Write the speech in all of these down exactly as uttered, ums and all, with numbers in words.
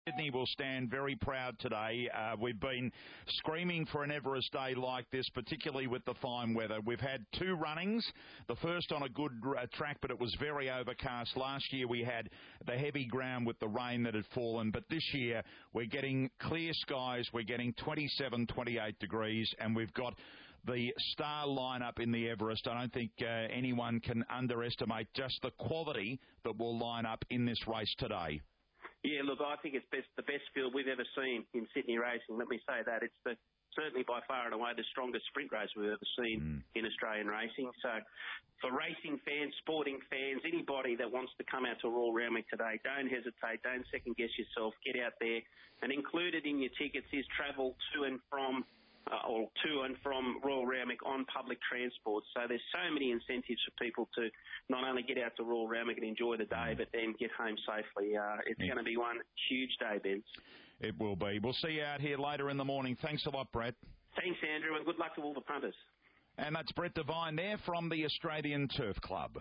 Sydney will stand very proud today. Uh, we've been screaming for an Everest day like this, particularly with the fine weather. We've had two runnings, the first on a good uh, track, but it was very overcast. Last year we had the heavy ground with the rain that had fallen, but this year we're getting clear skies, we're getting twenty-seven, twenty-eight degrees, and we've got the star lineup in the Everest. I don't think uh, anyone can underestimate just the quality that will line up in this race today. Yeah, look, I think it's best, the best field we've ever seen in Sydney racing. Let me say that. It's the certainly by far and away the strongest sprint race we've ever seen mm. in Australian racing. So for racing fans, sporting fans, anybody that wants to come out to Royal Randwick today, don't hesitate, don't second-guess yourself. Get out there. And included in your tickets is travel to and from Uh, or to and from Royal Randwick on public transport. So there's so many incentives for people to not only get out to Royal Randwick and enjoy the day, but then get home safely. Uh, it's yeah. going to be one huge day, Ben. It will be. We'll see you out here later in the morning. Thanks a lot, Brett. Thanks, Andrew, and good luck to all the punters. And that's Brett Devine there from the Australian Turf Club.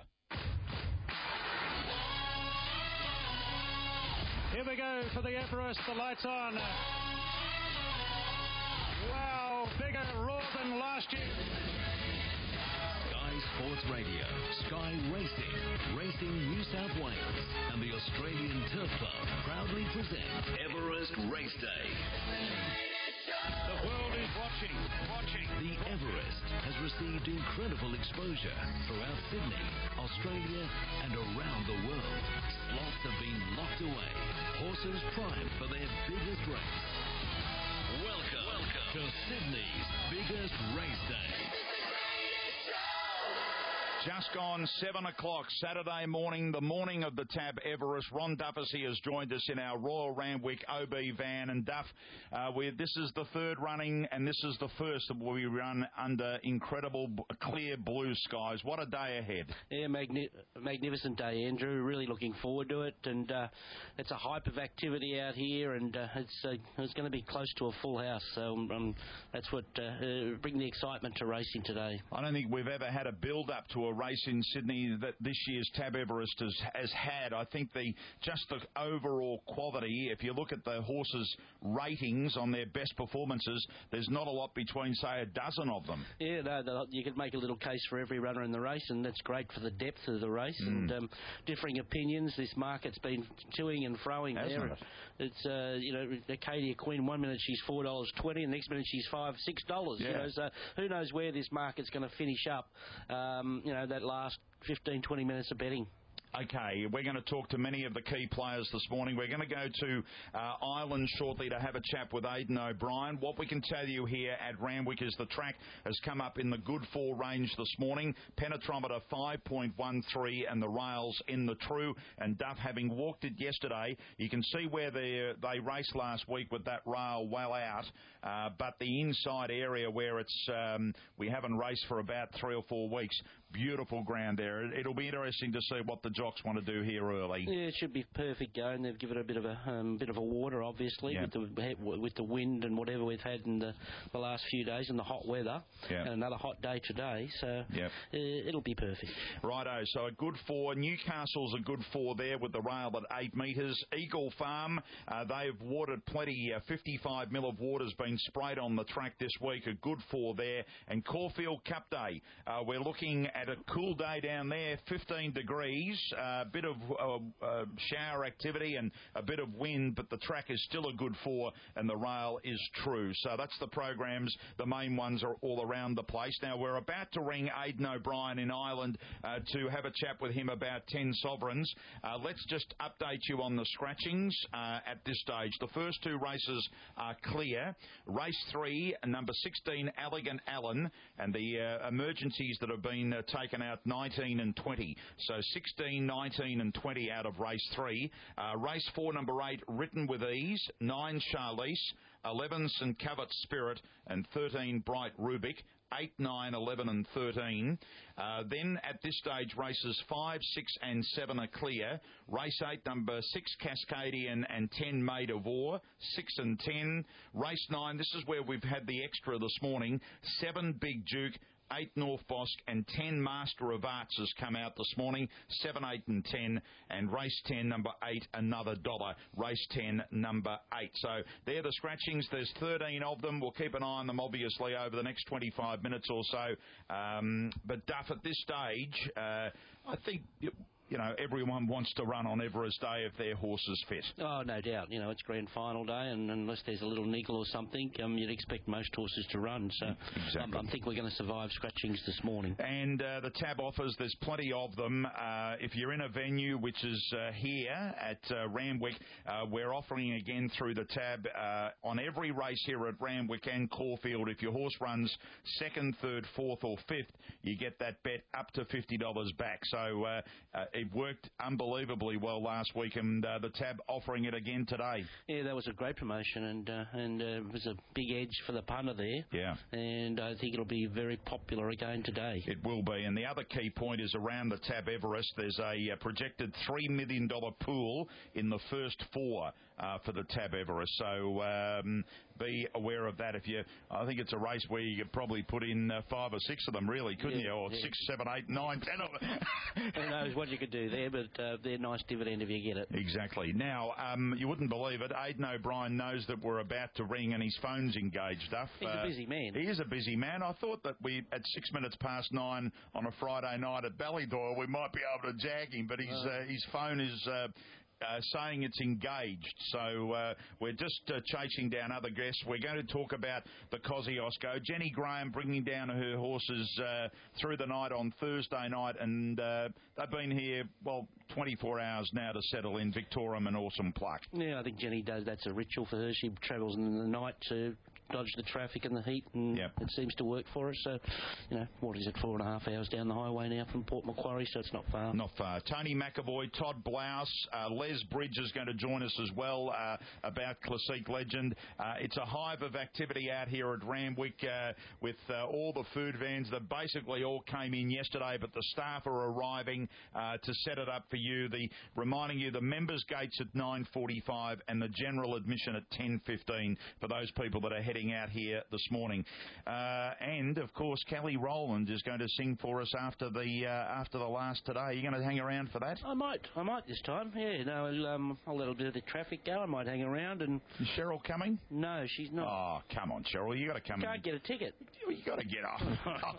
Here we go for the Everest. The lights on. Wow, bigger roar than last year. Sky Sports Radio, Sky Racing, Racing New South Wales, and the Australian Turf Club proudly present Everest Race Day. The world is watching, watching. The Everest has received incredible exposure throughout Sydney, Australia, and around the world. Slots have been locked away, horses primed for their biggest race. Welcome, Welcome to Sydney's biggest race day. Just gone seven o'clock Saturday morning, the morning of the Tab Everest. Ron Duffy has joined us in our Royal Randwick O B van. And Duff, uh, we, this is the third running, and this is the first that we run under incredible clear blue skies. What a day ahead. Yeah, magni- magnificent day, Andrew. Really looking forward to it. And uh, it's a hype of activity out here, and uh, it's uh, it's going to be close to a full house. So um, that's what uh, uh, bring the excitement to racing today. I don't think we've ever had a build-up to a race in Sydney that this year's Tab Everest has, has had. I think the just the overall quality, if you look at the horses' ratings on their best performances, there's not a lot between, say, a dozen of them. Yeah, no, you could make a little case for every runner in the race, and that's great for the depth of the race. Mm. And um, differing opinions. This market's been toing and froing there. It? It's uh, you know, Acadia Queen, one minute she's four dollars twenty, and the next minute she's five, six dollars. Yeah. You know, so who knows where this market's going to finish up? Um, you know, that last fifteen, twenty minutes of betting. Okay, we're going to talk to many of the key players this morning. We're going to go to uh, Ireland shortly to have a chat with Aidan O'Brien. What we can tell you here at Randwick is the track has come up in the good four range this morning. Penetrometer five point one three and the rails in the true. And Duff, having walked it yesterday, you can see where they, they raced last week with that rail well out. Uh, but the inside area where it's um, we haven't raced for about three or four weeks, beautiful ground there. It'll be interesting to see what the jocks want to do here early. Yeah, it should be perfect going. They've given it a bit of a um, bit of a water, obviously, yeah. with the with the wind and whatever we've had in the, the last few days and the hot weather. Yeah. And another hot day today, so yeah. uh, it'll be perfect. Righto, so a good four. Newcastle's a good four there with the rail at eight metres. Eagle Farm, uh, they've watered plenty. Uh, fifty-five mil of water's been sprayed on the track this week. A good four there. And Caulfield Cup Day, uh, we're looking at a cool day down there, fifteen degrees. A uh, bit of uh, uh, shower activity and a bit of wind, but the track is still a good four and the rail is true. So that's the programs. The main ones are all around the place. Now, we're about to ring Aidan O'Brien in Ireland uh, to have a chat with him about ten sovereigns. Uh, let's just update you on the scratchings uh, at this stage. The first two races are clear. Race three, number sixteen, Elegant Allen, and the uh, emergencies that have been uh, taken out, nineteen and twenty. So sixteen, nineteen and twenty out of race three. Uh, race four, number eight, Written with Ease, nine, Charlize, eleven, St Covert Spirit, and thirteen, Bright Rubik. eight, nine, eleven and thirteen. Uh, then at this stage, races five, six and seven are clear. Race eight, number six, Cascadian, and ten, Maid of War. six and ten. Race nine, this is where we've had the extra this morning. seven, Big Duke. eight North Bosque, and ten Master of Arts has come out this morning, seven, eight and ten, and race ten, number eight, another dollar, race ten, number eight. So they're the scratchings. There's thirteen of them. We'll keep an eye on them, obviously, over the next twenty-five minutes or so. Um, but Duff, at this stage, uh, I think... You know, everyone wants to run on Everest Day if their horse is fit. Oh, no doubt. You know, it's grand final day, and unless there's a little niggle or something, um, you'd expect most horses to run. So exactly. um, I think we're going to survive scratchings this morning. And uh, the tab offers, there's plenty of them. Uh, if you're in a venue, which is uh, here at uh, Randwick, uh, we're offering again through the tab uh, on every race here at Randwick and Caulfield. If your horse runs second, third, fourth or fifth, you get that bet up to fifty dollars back. So uh, uh, it worked unbelievably well last week, and uh, the tab offering it again today. Yeah, that was a great promotion, and uh, and uh, it was a big edge for the punter there. Yeah. And I think it'll be very popular again today. It will be. And the other key point is around the tab Everest, there's a uh, projected three million dollars pool in the first four uh, for the tab Everest. So um, be aware of that. If you, I think it's a race where you could probably put in uh, five or six of them, really, couldn't yeah, you? Or yeah. six, seven, eight, nine, ten of them. Who knows what you could do there, but uh, they're nice dividend if you get it. Exactly. Now, um, you wouldn't believe it, Aidan O'Brien knows that we're about to ring and his phone's engaged, Duff. He's uh, a busy man. He is a busy man. I thought that we, at six minutes past nine on a Friday night at Ballydoyle, we might be able to jag him, but his, oh. uh, his phone is... Uh, Uh, saying it's engaged. So uh, we're just uh, chasing down other guests. We're going to talk about the Kosciuszko. Jenny Graham bringing down her horses uh, through the night on Thursday night, and uh, they've been here, well, twenty-four hours now to settle in Victorium and Awesome Pluck. Yeah, I think Jenny does. That's a ritual for her. She travels in the night to dodge the traffic and the heat, and yep. it seems to work for her. So, you know, what is it, four and a half hours down the highway now from Port Macquarie, so it's not far. Not far. Tony McAvoy, Todd Blouse, uh, Les Bridge is going to join us as well uh, about Classique Legend. Uh, it's a hive of activity out here at Randwick uh, with uh, all the food vans that basically all came in yesterday, but the staff are arriving uh, to set it up for you. The reminding you the members' gates at nine forty-five and the general admission at ten fifteen for those people that are heading out here this morning. Uh, and of course, Kelly Rowland is going to sing for us after the uh, after the last today. Are you going to hang around for that? I might, I might this time. Yeah, no, I'll, um, I'll let a bit of the traffic go. I might hang around. And is Cheryl coming? No, she's not. Oh, come on, Cheryl, you got to come. Can't in. get a ticket. You got to get off.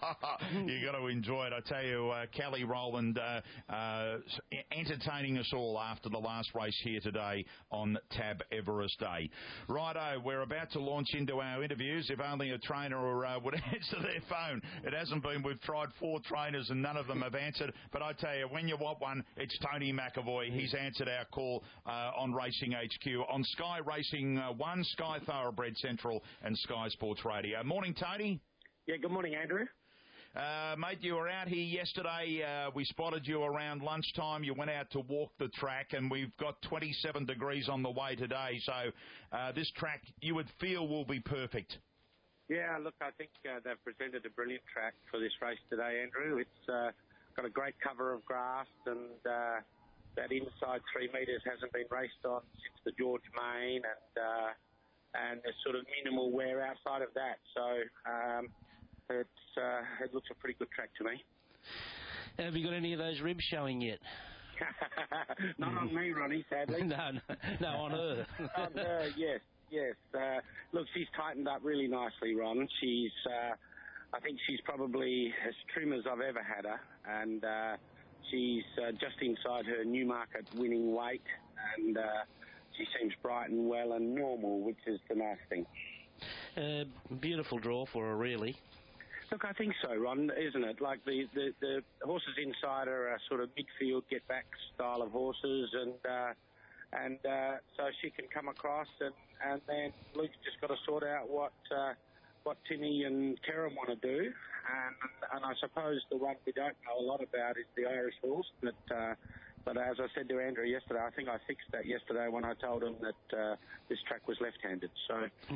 You got to enjoy it. I tell you, uh, Kelly Rowland uh, uh, entertaining us all after the last race here today on Tab Everest Day. Righto, we're about to launch into our interviews. If only a trainer uh, would answer their phone. It hasn't been. We've tried four trainers and none of them have answered. But I tell you, when you want one, it's Tony McAvoy. He's answered our call uh, on Racing H Q on Sky Racing uh, one, Sky Thoroughbred Central and Sky Sports Radio. Morning, Tony. Yeah, good morning, Andrew. Uh, mate, you were out here yesterday. Uh, we spotted you around lunchtime. You went out to walk the track, and we've got twenty-seven degrees on the way today. So uh, this track, you would feel, will be perfect. Yeah, look, I think uh, they've presented a brilliant track for this race today, Andrew. It's uh, got a great cover of grass, and uh, that inside three metres hasn't been raced on since the George Main, and uh, and there's sort of minimal wear outside of that. So um, it's uh, it looks a pretty good track to me. Have you got any of those ribs showing yet? Not on me, Ronnie, sadly. no, no, no, on her. on her, yes. Yes, uh, look, she's tightened up really nicely, Ron. She's, uh, I think she's probably as trim as I've ever had her, and uh, she's uh, just inside her Newmarket winning weight, and uh, she seems bright and well and normal, which is the nice thing. Uh, beautiful draw for her, really. Look, I think so, Ron, isn't it? Like the, the, the horses inside her are sort of midfield, get-back style of horses, and... Uh, And uh, so she can come across, and, and then Luke's just got to sort out what uh, what Timmy and Kerem want to do. And, and I suppose the one we don't know a lot about is the Irish horse. But, uh, but as I said to Andrew yesterday, I think I fixed that yesterday when I told him that uh, this track was left-handed. So,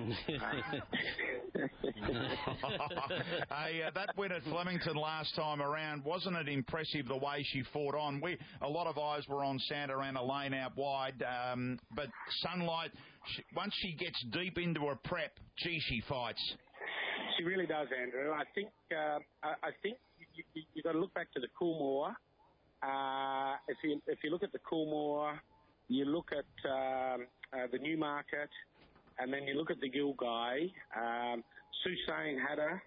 uh, hey, uh, that win at Flemington last time around, wasn't it impressive the way she fought on? We a lot of eyes were on Santa Ana Lane out wide, um, but Sunlight, she, once she gets deep into her prep, gee, she fights. She really does, Andrew. I think uh, I, I think you, you, you've got to look back to the Coolmore. Uh, if you if you look at the Coolmore, you look at um, uh, the Newmarket, and then you look at the Gilgai. Um, Suzanne had her.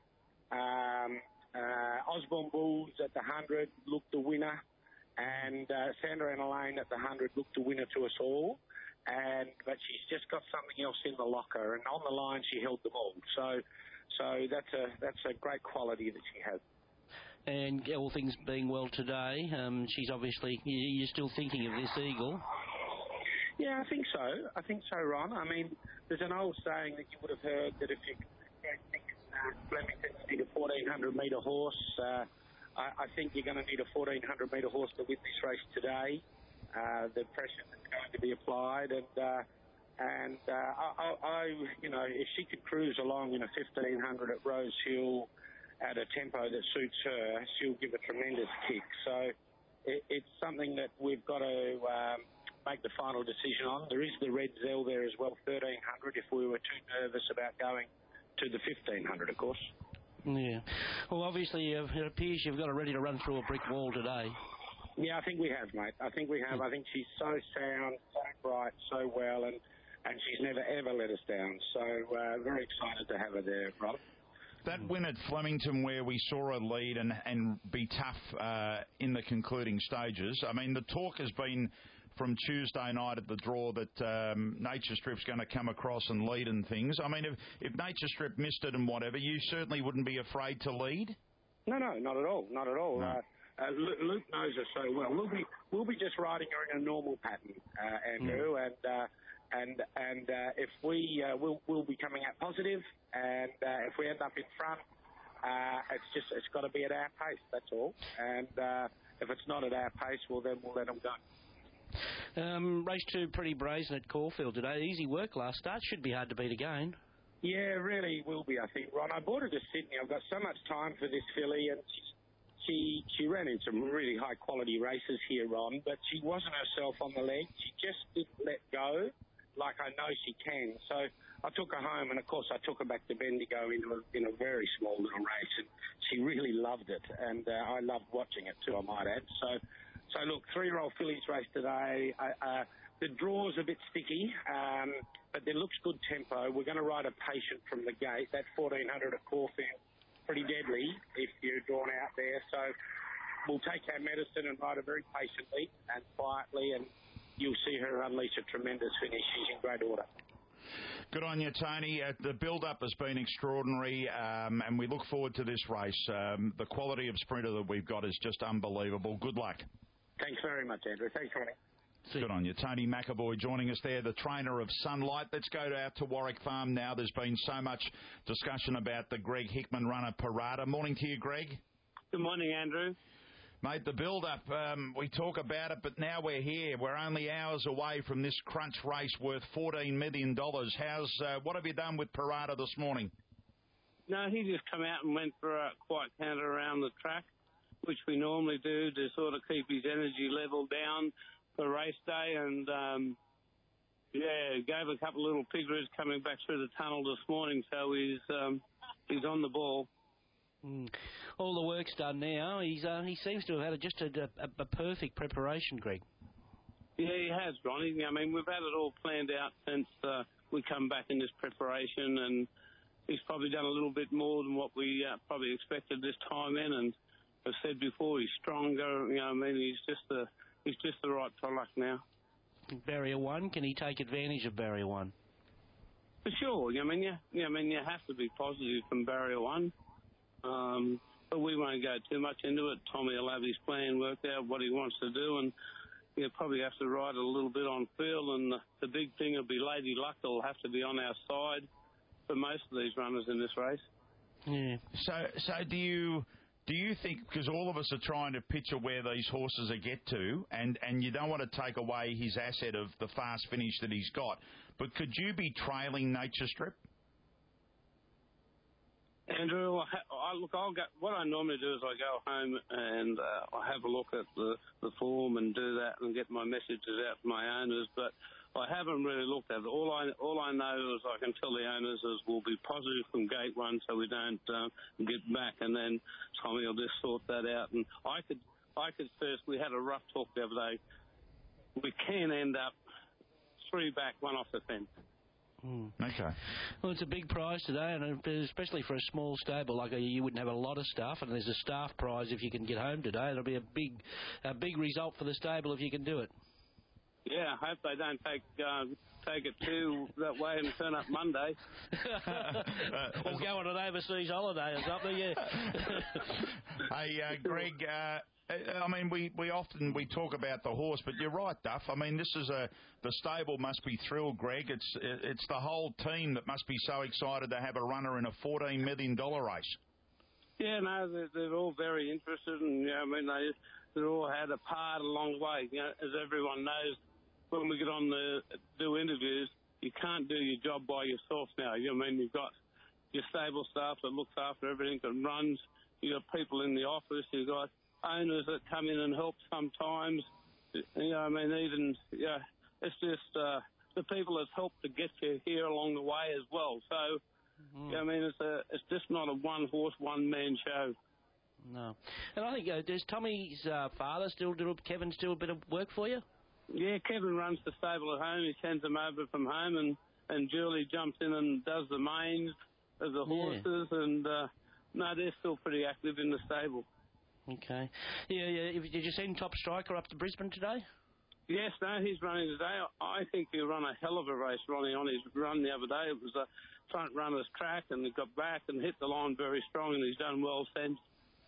Um, uh, Osborne Bulls at the hundred looked the winner, and uh, Sandra and Elaine at the hundred looked the winner to us all. And but she's just got something else in the locker, and on the line she held them all. So, so that's a that's a great quality that she has. And all things being well today, um, she's obviously you're still thinking of this Eagle. Yeah, I think so. I think so, Ron. I mean, there's an old saying that you would have heard that if you think uh, Flemington need a fourteen hundred metre horse, uh, I, I think you're going to need a fourteen hundred metre horse to win this race today. Uh, the pressure that's going to be applied, and uh, and uh, I, I, you know, if she could cruise along in a fifteen hundred at Rose Hill at a tempo that suits her, she'll give a tremendous kick. So it, it's something that we've got to um, make the final decision on. There is the Red Zell there as well, thirteen hundred. If we were too nervous about going to the fifteen hundred, of course. Yeah. Well, obviously, uh, it appears you've got her ready to run through a brick wall today. Yeah, I think we have, mate. I think we have. I think she's so sound, so bright, so well, and, and she's never, ever let us down. So uh, very excited to have her there, Rob. That win at Flemington where we saw her lead and, and be tough uh, in the concluding stages, I mean, the talk has been from Tuesday night at the draw that um, Nature Strip's going to come across and lead and things. I mean, if, if Nature Strip missed it and whatever, you certainly wouldn't be afraid to lead? No, no, not at all, not at all. No. Uh, Uh, Luke knows her so well. We'll be we'll be just riding her in a normal pattern, uh, Andrew, mm. and uh, and and uh, if we uh, we'll we'll be coming out positive, and uh, if we end up in front, uh, it's just it's got to be at our pace. That's all. And uh, if it's not at our pace, well then we'll let them go. Um, race two, Pretty Brazen at Caulfield today. Easy work last start. Should be hard to beat again. Yeah, really will be. I think, Ron. I brought her to Sydney. I've got so much time for this filly, and she's. She she ran in some really high quality races here, Ron, but she wasn't herself on the leg. She just didn't let go like I know she can. So I took her home, and of course I took her back to Bendigo into a, in a very small little race, and she really loved it, and uh, I loved watching it too, I might add. So so look, three-year-old fillies race today. I, uh, the draw's a bit sticky, um, but there looks good tempo. We're going to ride a patient from the gate. That fourteen hundred at Caulfield. Pretty deadly if you're drawn out there. So we'll take our medicine and ride her very patiently and quietly, and you'll see her unleash a tremendous finish. She's in great order. Good on you, Tony. Uh, the build-up has been extraordinary, um, and we look forward to this race. Um, the quality of sprinter that we've got is just unbelievable. Good luck. Thanks very much, Andrew. Thanks, Tony. Good on you. Tony McAvoy joining us there, the trainer of Sunlight. Let's go out to Warwick Farm now. There's been so much discussion about the Greg Hickman runner Parada. Morning to you, Greg. Good morning, Andrew. Mate, the build-up, um, we talk about it, but now we're here. We're only hours away from this crunch race worth fourteen million dollars. How's, uh, what have you done with Parada this morning? No, he just come out and went for a quiet canter around the track, which we normally do to sort of keep his energy level down for race day, and um, yeah, gave a couple of little piggers coming back through the tunnel this morning, so he's um, he's on the ball. Mm. All the work's done now. He's uh, he seems to have had a, just a, a, a perfect preparation, Greg. Yeah, he has, Ronnie. I mean, we've had it all planned out since uh, we come back in this preparation, and he's probably done a little bit more than what we uh, probably expected this time in. And I've said before, he's stronger. You know, I mean, he's just the He's just the right product now. Barrier one, can he take advantage of Barrier one? For sure. I mean, you, yeah, I mean, you have to be positive from Barrier one. Um, but we won't go too much into it. Tommy will have his plan worked out, what he wants to do, and he'll probably have to ride a little bit on field. And the, the big thing will be Lady Luck will have to be on our side for most of these runners in this race. Yeah. So, so do you... Do you think, because all of us are trying to picture where these horses are get to, and, and you don't want to take away his asset of the fast finish that he's got, but could you be trailing Nature Strip? Andrew, I, I, look, I'll go, what I normally do is I go home and uh, I have a look at the, the form and do that and get my messages out to my owners, but I haven't really looked at it. All I all I know is I can tell the owners is we'll be positive from gate one, so we don't um, get back, and then Tommy will just sort that out. And I could I could first. We had a rough talk the other day. We can end up three back, one off the fence. Mm. Okay. Well, it's a big prize today, and especially for a small stable like a, you wouldn't have a lot of stuff, and there's a staff prize if you can get home today. It'll be a big, a big result for the stable if you can do it. Yeah, I hope they don't take uh, take it too that way and turn up Monday. Or go on an overseas holiday or something. Yeah. Hey, uh, Greg. Uh, I mean, we, we often we talk about the horse, but you're right, Duff. I mean, this is a the stable must be thrilled, Greg. It's it's the whole team that must be so excited to have a runner in a fourteen million dollar race. Yeah, no, they're, they're all very interested, and you know, I mean, they they all had a part along the way. You know, as everyone knows, when we get on the do interviews, you can't do your job by yourself now. You know, I mean, you've got your stable staff that looks after everything that runs. You got people in the office. You've got owners that come in and help sometimes. You know, I mean, even, yeah, it's just uh, the people that help to get you here along the way as well. So, mm. you know, I mean, it's a, it's just not a one-horse, one-man show. No. And I think, uh, does Tommy's uh, father still do, Kevin still a bit of work for you? Yeah, Kevin runs the stable at home. He sends them over from home, and, and Julie jumps in and does the mains of the horses, yeah. and, uh, no, they're still pretty active in the stable. Okay. Yeah, yeah. Did you send Top Striker up to Brisbane today? Yes, no, he's running today. I think he'll run a hell of a race, Ronnie, on his run the other day. It was a front runner's track, and he got back and hit the line very strong, and he's done well since.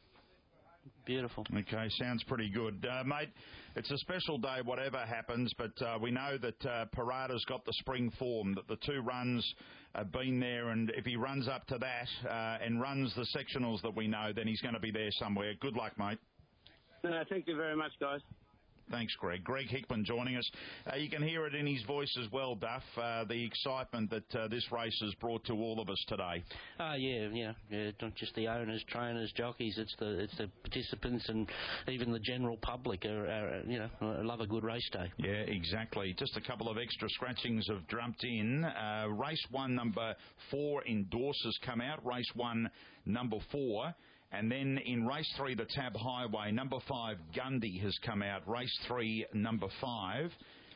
Beautiful. Okay, sounds pretty good. Uh, mate, it's a special day, whatever happens, but uh, we know that uh, Parada's got the spring form, that the two runs have been there, and if he runs up to that uh, and runs the sectionals that we know, then he's going to be there somewhere. Good luck, mate. No, thank you very much, guys. Thanks, Greg. Greg Hickman joining us. Uh, you can hear it in his voice as well, Duff, uh, the excitement that uh, this race has brought to all of us today. Oh, uh, yeah, yeah, yeah, not just the owners, trainers, jockeys, it's the it's the participants and even the general public, are, are you know, love a good race day. Yeah, exactly. Just a couple of extra scratchings have jumped in. Uh, race one, number four, Endorses come out. Race one, number four. And then in race three, the Tab Highway, number five, Gundy has come out. Race three, number five.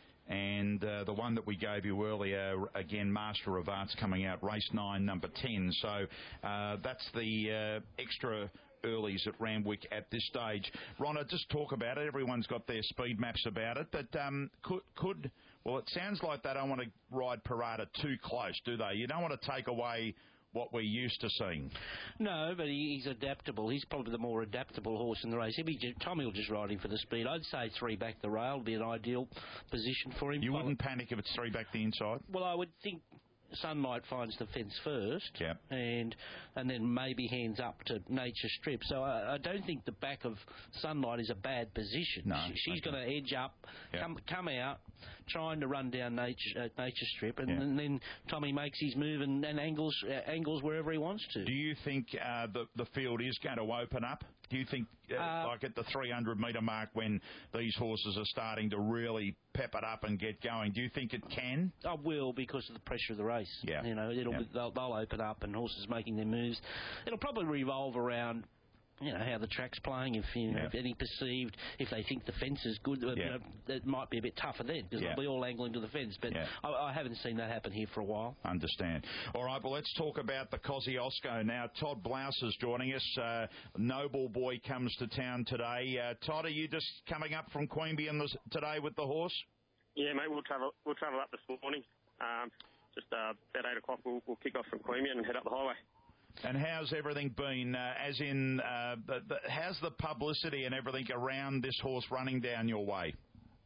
And uh, the one that we gave you earlier, again, Master of Arts coming out. Race nine, number ten. So uh, that's the uh, extra earlies at Randwick at this stage. Ronna, just talk about it. Everyone's got their speed maps about it. But um, could, could, well, it sounds like they don't want to ride Parada too close, do they? You don't want to take away what we're used to seeing. No, but he, he's adaptable. He's probably the more adaptable horse in the race. He'll be, Tommy will just ride him for the speed. I'd say three back the rail would be an ideal position for him. You wouldn't panic if it's three back the inside? Well, I would think Sunlight finds the fence first, yep. and and then maybe hands up to Nature Strip. So I, I don't think the back of Sunlight is a bad position. No, she, she's okay. going to edge up, yep. come come out, trying to run down Nature uh, Nature Strip, and, yep. and then Tommy makes his move and, and angles uh, angles wherever he wants to. Do you think uh, the the field is going to open up? Do you think, uh, uh, like at the three hundred metre mark, when these horses are starting to really pep it up and get going, do you think it can? I will, because of the pressure of the race. Yeah. You know, it'll yeah. be, they'll, they'll open up and horses making their moves. It'll probably revolve around, you know, how the track's playing. If you know, yeah. if any perceived, if they think the fence is good, yeah. you know, it might be a bit tougher then, because yeah. they'll be all angling to the fence. But yeah. I, I haven't seen that happen here for a while. Understand. All right, well, let's talk about the Kosciuszko now. Todd Blouse is joining us. Uh, Noble Boy comes to town today. Uh, Todd, are you just coming up from Queanbeyan in this, today with the horse? Yeah, mate, we'll travel We'll travel up this morning. Um, just uh, about eight o'clock, we'll, we'll kick off from Queanbeyan and head up the highway. And how's everything been, uh, as in, uh, the, the, how's the publicity and everything around this horse running down your way?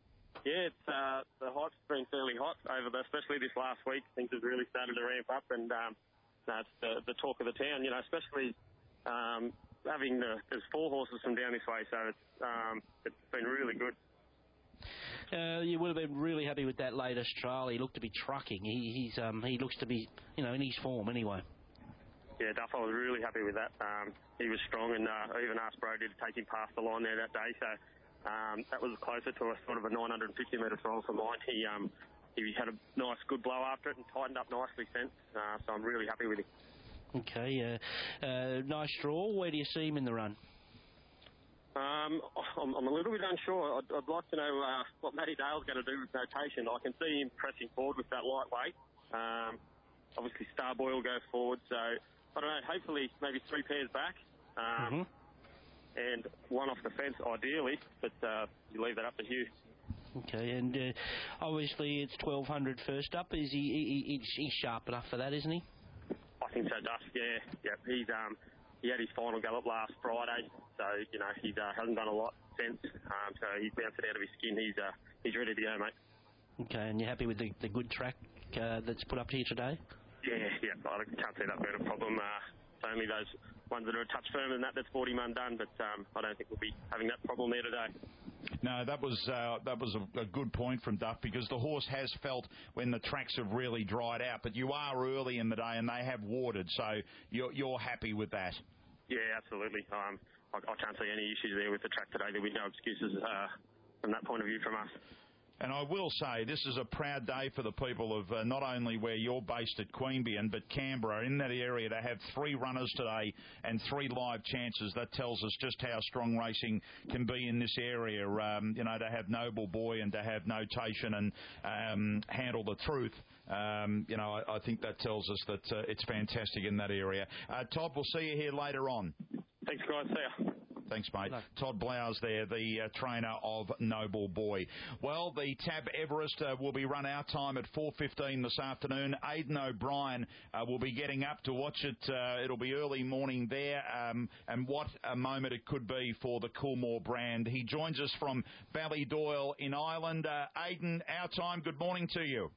Yeah, it's, uh, the hype's been fairly hot over the, especially this last week. Things have really started to ramp up, and um, no, it's the, the talk of the town, you know, especially um, having the, there's four horses from down this way, so it's, um, it's been really good. Uh, you would have been really happy with that latest trial. He looked to be trucking. He, he's, um, he looks to be, you know, in his form anyway. Yeah, Duff, I was really happy with that. Um, he was strong, and uh, I even asked Brody to take him past the line there that day. So um, that was closer to a sort of a nine hundred fifty metre trial for mine. He um, he had a nice, good blow after it and tightened up nicely since. Uh, so I'm really happy with him. Okay, uh, uh, nice draw. Where do you see him in the run? Um, I'm, I'm a little bit unsure. I'd, I'd like to know uh, what Matty Dale's going to do with notation. I can see him pressing forward with that lightweight. Um, obviously, Starboy will go forward, so I don't know. Hopefully, maybe three pairs back. Um, mm-hmm. And one off the fence, ideally, but uh, you leave that up to Hugh. Okay, and uh, obviously it's twelve hundred first up. Is he, he, he's sharp enough for that, isn't he? I think so, Duff. Yeah, yeah. He's um, he had his final gallop last Friday, so you know he uh, hasn't done a lot since. Um, so he's bounced it out of his skin. He's uh, he's ready to go, mate. Okay, and you're happy with the, the good track uh, that's put up here today? Yeah, yeah. I can't see that being a problem. Uh, it's only those ones that are a touch firmer than that that's forty undone, but um, I don't think we'll be having that problem there today. No, that was uh, that was a, a good point from Duff, because the horse has felt when the tracks have really dried out. But you are early in the day, and they have watered, so you're, you're happy with that. Yeah, absolutely. Um, I, I can't see any issues there with the track today. There'll be no excuses uh, from that point of view from us. And I will say, this is a proud day for the people of uh, not only where you're based at Queanbeyan, but Canberra. In that area, to have three runners today and three live chances, that tells us just how strong racing can be in this area. Um, you know, to have Noble Boy and to have Notation and um, Handle the Truth. Um, you know, I, I think that tells us that uh, it's fantastic in that area. Uh, Todd, we'll see you here later on. Thanks, guys. See ya. Thanks, mate. No. Todd Blowers there, the uh, trainer of Noble Boy. Well, the Tab Everest uh, will be run our time at four fifteen this afternoon. Aidan O'Brien uh, will be getting up to watch it. Uh, it'll be early morning there, um, and what a moment it could be for the Coolmore brand. He joins us from Ballydoyle in Ireland. Uh, Aidan, our time, good morning to you.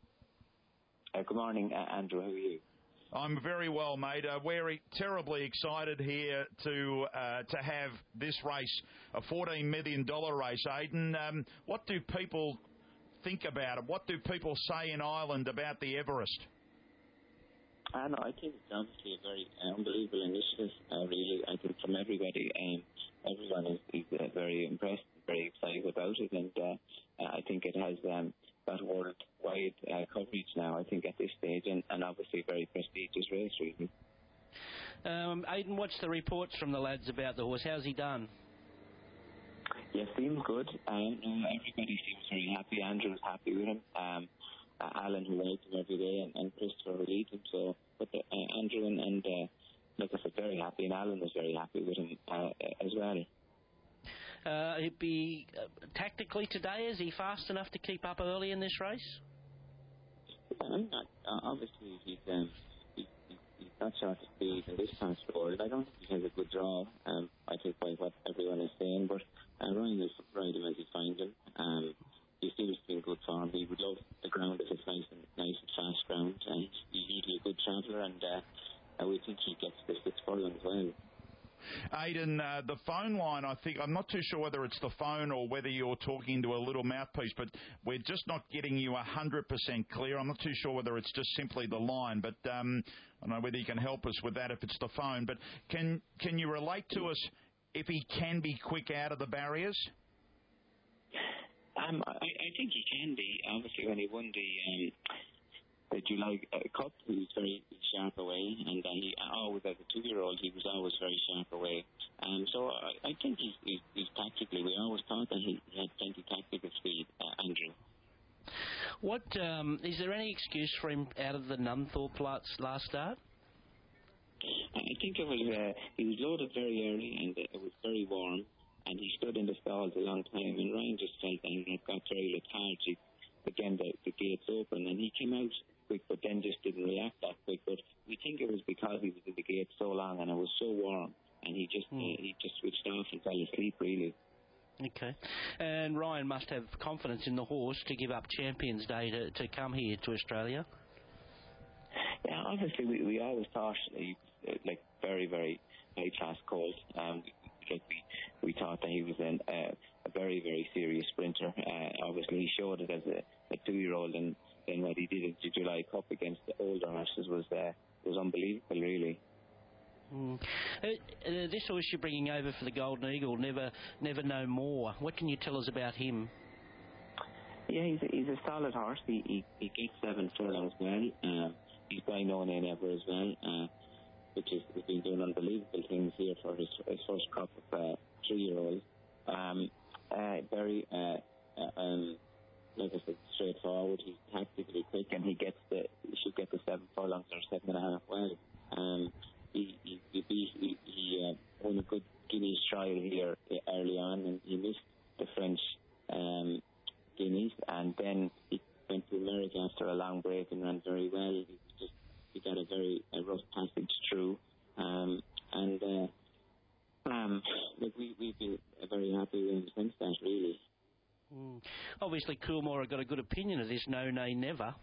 Uh, good morning, uh, Andrew. How are you? I'm very well, mate. Uh, we're terribly excited here to uh, to have this race, a fourteen million dollars race. Aidan, um, what do people think about it? What do people say in Ireland about the Everest? I know, I think it's obviously a very unbelievable initiative, uh, really. I think from everybody, um, everyone is, is uh, very impressed, very excited about it, and uh, I think it has um, got worldwide uh, coverage now, I think, at this stage, and, and obviously a very prestigious race, really. Um, Aidan, what's the reports from the lads about the horse? How's he done? Yeah, seems good. Um, everybody seems very happy. Andrew's happy with him. Um, uh, Alan, who rides him every day, and, and Christopher, who leads him. So, but the, uh, Andrew and, and uh, like I said, very happy, and Alan was very happy with him uh, as well. Uh, he'd be uh, tactically today. Is he fast enough to keep up early in this race? I'm not, uh, obviously, he's, um, he, he, he's not short of speed in this past forward. I don't think he has a good draw. Um, I think by what everyone is saying, but uh, Ryan will ride him as he finds him. Um, he seems to be in good form. He would love the ground if it's nice and nice and fast ground. And he's usually a good traveller, and uh, we think he gets the six for him as well. Aidan, uh, the phone line, I think, I'm not too sure whether it's the phone or whether you're talking to a little mouthpiece, but we're just not getting you one hundred percent clear. I'm not too sure whether it's just simply the line, but um, I don't know whether you can help us with that if it's the phone. But can can you relate to us if he can be quick out of the barriers? Um, I, I think he can be. Obviously, when he won the... Um The July uh, Cup, he was very sharp away, and uh, he always, as a two-year-old, he was always very sharp away. Um, so I, I think he's, he's, he's tactically, we always thought that he, he had plenty of tactical speed, uh, Andrew. What, um, is there any excuse for him out of the Nunthorpe last, last start? I think it was, uh, he was loaded very early, and it was very warm, and he stood in the stalls a long time, and Ryan just felt that he got very lethargic. Again, the, the gates open, and he came out quick, but then just didn't react that quick. But we think it was because he was in the gate so long and it was so warm, and he just mm. uh, he just switched off and fell asleep, really. Okay. And Ryan must have confidence in the horse to give up Champions Day to, to come here to Australia. Yeah, obviously we, we always thought he was uh, like very, very high class colt. Um, like we we thought that he was an, uh, a very, very serious sprinter. Uh, obviously he showed it as a, a two-year-old, and then what he did in the July Cup against the older horses was uh, was unbelievable, really. Mm. Uh, uh, this horse you're bringing over for the Golden Eagle, Never Never Know More. What can you tell us about him? Yeah, he's a, he's a solid horse. He he, he gets seven furlongs well. Um, he's by no name ever as well, uh, which is he's been doing unbelievable things here for his, his first crop of uh, three-year-olds. Um, uh, very, uh, uh, um, like I said, straightforward. He's tactically quick, and he gets the he should get the seven furlongs or seven and a half well. Um, he he he, he, he uh, won a good Guineas trial here early on, and he missed the French um, Guineas, and then he went to America after a long break and ran very well. He just he got a very a rough passage through, um, and uh, um, look, we we've been very happy with him since that, really. Mm. Obviously, Coolmore have got a good opinion of this No Nay Never.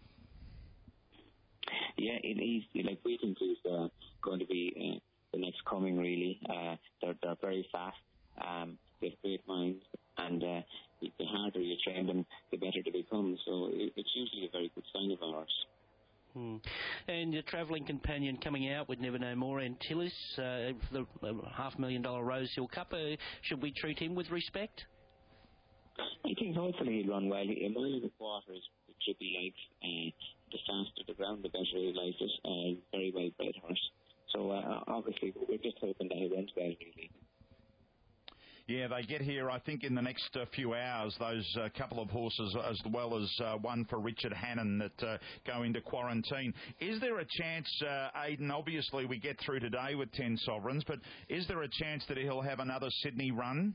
Yeah, it is. Like, we think he's uh, going to be uh, the next coming, really. Uh, they're they're very fast. Um, they have great minds, and uh, the harder you train them, the better they become. So it, it's usually a very good sign of a horse. Hmm. And your travelling companion coming out with Never No More, Antilles, uh, for the uh, half million dollar Rosehill Cup. Uh, should we treat him with respect? I think hopefully he'll run well. A mile and a quarter is should be like uh, the faster the ground, the better he likes it. Uh, very well bred horse. So uh, obviously we're just hoping that he runs well, really. Yeah, they get here, I think, in the next uh, few hours, those uh, couple of horses, as well as uh, one for Richard Hannon that uh, go into quarantine. Is there a chance, uh, Aidan, obviously we get through today with ten Sovereigns, but is there a chance that he'll have another Sydney run?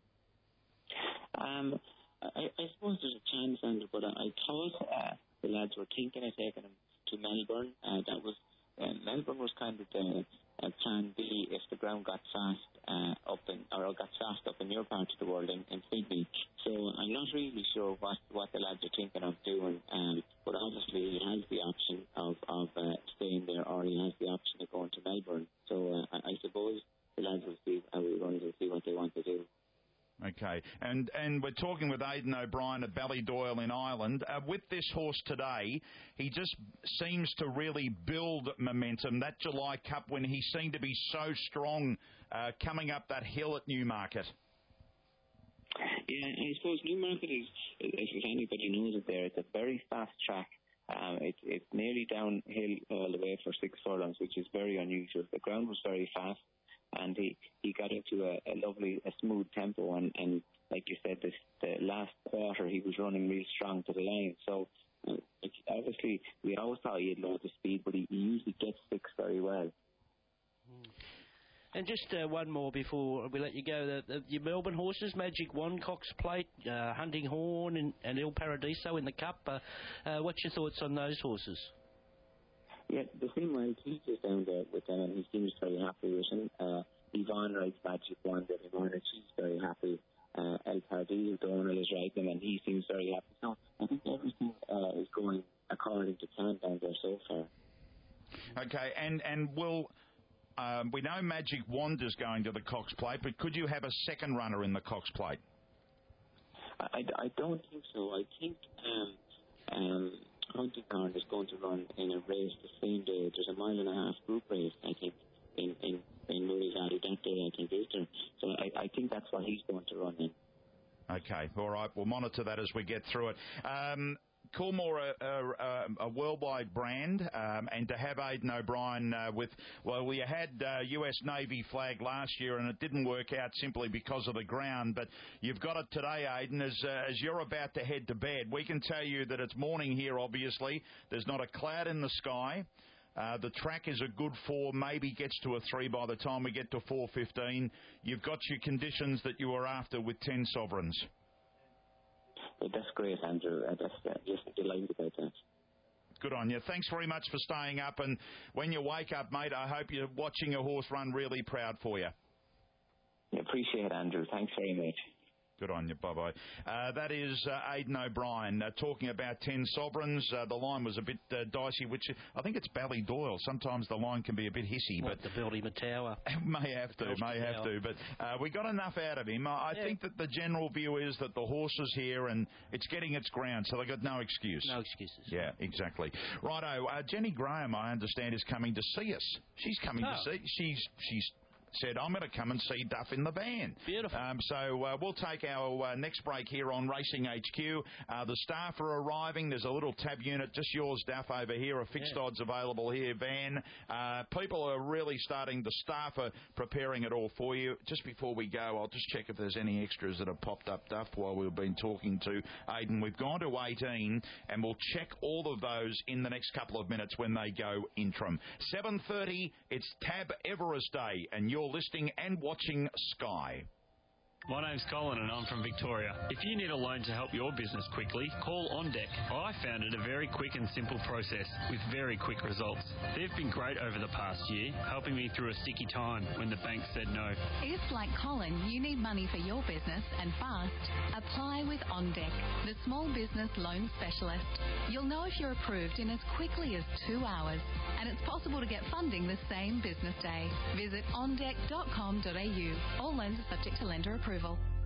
Um, I, I suppose there's a chance, Andrew, but I, I thought uh, the lads were thinking of taking him to Melbourne. Uh, that was uh, Melbourne was kind of the uh, plan B if the ground got fast uh, up in, or got fast up in your part of the world in, in Sydney. So I'm not really sure what, what the lads are thinking of doing. Um, but obviously he has the option of, of uh, staying there, or he has the option of going to Melbourne. So uh, I, I suppose the lads will see how he runs and see what they want to do. Okay, and and we're talking with Aidan O'Brien at Ballydoyle in Ireland. Uh, with this horse today, he just seems to really build momentum. That July Cup when he seemed to be so strong uh, coming up that hill at Newmarket. Yeah, I suppose Newmarket is, if anybody knows it there, it's a very fast track. Um, it's it's nearly downhill all the way for six furlongs, which is very unusual. The ground was very fast. And he, he got into a, a lovely, a smooth tempo, and, and like you said, this, the last quarter he was running really strong to the line. So uh, obviously we always thought he had loads of speed, but he, he usually gets six very well. And just uh, one more before we let you go. The, the, your Melbourne horses, Magic Wand, Cox Plate, uh, Hunting Horn, and, and Il Paradiso in the Cup. Uh, uh, what's your thoughts on those horses? Yeah, the same way he's just down there with them, and he seems very happy with him. Uh, Yvonne writes Magic Wand, and Yvonne, she's very happy. Uh, El Paradiso, Donald is writing, and he seems very happy. So I think everything uh, is going according to plan down there so far. Okay, and and will um, we know Magic Wand is going to the Cox Plate, but could you have a second runner in the Cox Plate? I, I don't think so. I think um, um, Hunting Horn is going to run in a race the same day. There's a mile and a half group race, I think, in, in, in Murray Valley that day, I think, is there? So I, I think that's what he's going to run in. Okay, all right. We'll monitor that as we get through it. Um, Coolmore, a, a, a worldwide brand, um, and to have Aidan O'Brien uh, with, well, we had uh, U S Navy flag last year, and it didn't work out simply because of the ground, but you've got it today, Aidan, as, uh, as you're about to head to bed. We can tell you that it's morning here, obviously. There's not a cloud in the sky. Uh, the track is a good four, maybe gets to a three by the time we get to four fifteen. You've got your conditions that you were after with ten Sovereigns. Well, that's great, Andrew. Uh, that's uh, just delighted about that. Good on you. Thanks very much for staying up. And when you wake up, mate, I hope you're watching your horse run. Really proud for you. Yeah, appreciate it, Andrew. Thanks very much. Good on you. Bye-bye. Uh, that is uh, Aidan O'Brien uh, talking about ten Sovereigns. Uh, the line was a bit uh, dicey, which I think it's Ballydoyle. Sometimes the line can be a bit hissy. What, but the Belty Tower? may have to, may have to. But uh, we got enough out of him. I, I yeah. think that the general view is that the horse is here and it's getting its ground, so they've got no excuse. No excuses. Yeah, exactly. Righto. Uh, Jenny Graham, I understand, is coming to see us. She's coming oh. to see. She's she's. said, I'm going to come and see Duff in the van. Beautiful. Um, so uh, we'll take our uh, next break here on Racing H Q. Uh, the staff are arriving. There's a little tab unit, just yours, Duff, over here. A fixed Yeah. odds available here, van. Uh, people are really starting, the staff are preparing it all for you. Just before we go, I'll just check if there's any extras that have popped up, Duff, while we've been talking to Aidan. We've gone to eighteen, and we'll check all of those in the next couple of minutes when they go interim. seven thirty, it's Tab Everest Day, and you're listening and watching Sky. My name's Colin and I'm from Victoria. If you need a loan to help your business quickly, call OnDeck. I found it a very quick and simple process with very quick results. They've been great over the past year, helping me through a sticky time when the bank said no. If, like Colin, you need money for your business and fast, apply with OnDeck, the small business loan specialist. You'll know if you're approved in as quickly as two hours, and it's possible to get funding the same business day. Visit on deck dot com dot a u. All loans are subject to lender approval.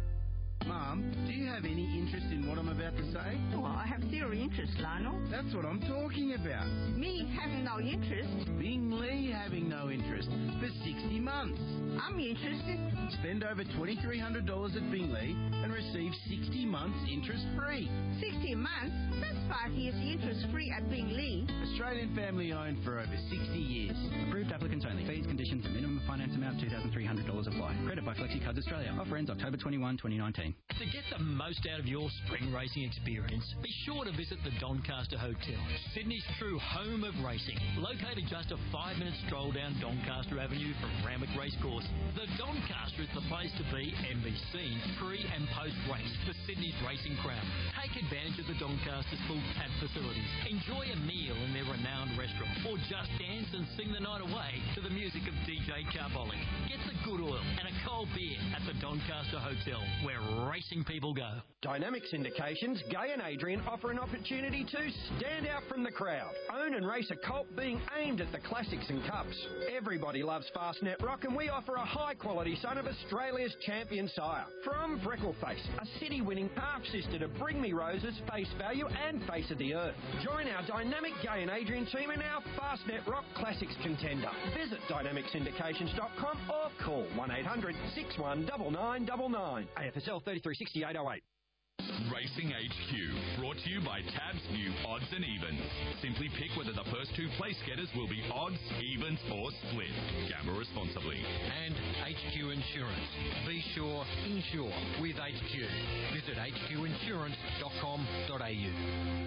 Mum, do you have any interest in what I'm about to say? Well, I have zero interest, Lionel. That's what I'm talking about. Me having no interest? Binglee having no interest for sixty months. I'm interested. Spend over twenty-three hundred dollars at Binglee and receive sixty months interest-free. sixty months? That's five years interest-free at Binglee. Australian family owned for over sixty years. Approved applicants only. Fees, conditions and minimum finance amount two thousand three hundred dollars apply. Credit by FlexiCards Australia. Offer ends October twenty-first, twenty nineteen. To get the most out of your spring racing experience, be sure to visit the Doncaster Hotel, Sydney's true home of racing. Located just a five-minute stroll down Doncaster Avenue from Randwick Racecourse, the Doncaster is the place to be and be seen pre- and post-race for Sydney's racing crowd. Take advantage of the Doncaster's full tab facilities. Enjoy a meal in their renowned restaurant, or just dance and sing the night away to the music of D J Carbolic. Get the good oil and a cold beer at the Doncaster Hotel, where racing people go. Dynamic Syndications, Gay and Adrian offer an opportunity to stand out from the crowd. Own and race a colt being aimed at the classics and cups. Everybody loves Fastnet Rock, and we offer a high-quality son of Australia's champion sire. From Freckleface, a city-winning half-sister to Bring Me Roses, Face Value and Face of the Earth. Join our dynamic Gay and Adrian team in our Fastnet Rock Classics contender. Visit dynamic syndications dot com or call one eight hundred six one nine nine nine nine. A F S L thirty-three sixty-eight oh eight. Racing H Q, brought to you by Tab's new Odds and Evens. Simply pick whether the first two place getters will be odds, evens or split. Gamble responsibly. And H Q Insurance. Be sure, insure with H Q. Visit h q insurance dot com dot a u.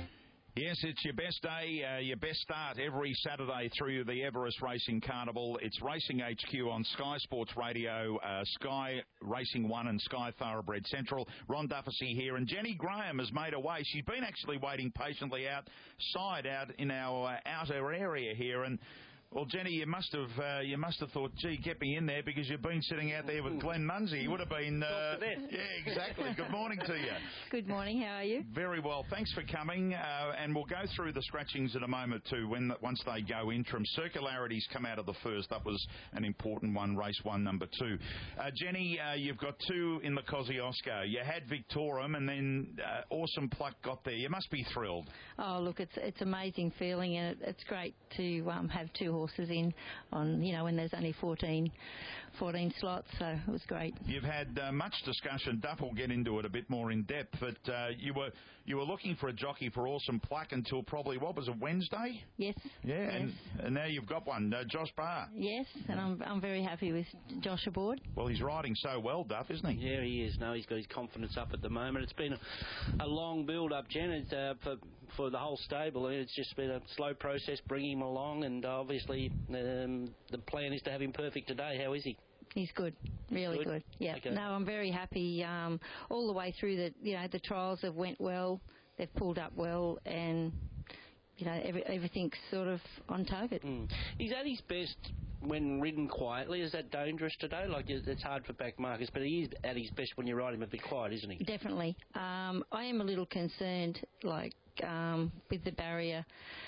Yes, it's your best day, uh, your best start every Saturday through the Everest Racing Carnival. It's Racing H Q on Sky Sports Radio, uh, Sky Racing One and Sky Thoroughbred Central. Ron Dufficy here, and Jenny Graham has made her way. She's been actually waiting patiently outside, out in our uh, outer area here, and well, Jenny, you must have uh, you must have thought, gee, get me in there, because you've been sitting out there with Glenn Munsey. You would have been... Uh, yeah, exactly. Good morning to you. Good morning. How are you? Very well. Thanks for coming. Uh, and we'll go through the scratchings in a moment too, when the, once they go interim. Circularities come out of the first. That was an important one, race one, number two. Uh, Jenny, uh, you've got two in the Kosciuszko. You had Victorium, and then uh, Awesome Pluck got there. You must be thrilled. Oh, look, it's it's amazing feeling, and it, it's great to um, have two horses in on, you know, when there's only fourteen, fourteen slots, so it was great. You've had uh, much discussion. Duff will get into it a bit more in depth, but uh, you were you were looking for a jockey for Awesome Pluck until probably, what was it, Wednesday? Yes. Yeah, yes. And, and now you've got one, uh, Josh Barr. Yes, and I'm I'm very happy with Josh aboard. Well, he's riding so well, Duff, isn't he? Yeah, he is. No, he's got his confidence up at the moment. It's been a, a long build-up, Jen, it's, uh, for, for the whole stable. It's just been a slow process bringing him along, and obviously um, the plan is to have him perfect today. How is he? He's good, really good. good. Yeah, okay. No, I'm very happy. Um, all the way through the, you know, the trials have went well. They've pulled up well, and you know, every, everything's sort of on target. Mm. He's at his best when ridden quietly. Is that dangerous today? Like, it's hard for back markers, but he is at his best when you ride him a bit quiet, isn't he? Definitely. Um, I am a little concerned, like um, with the barrier,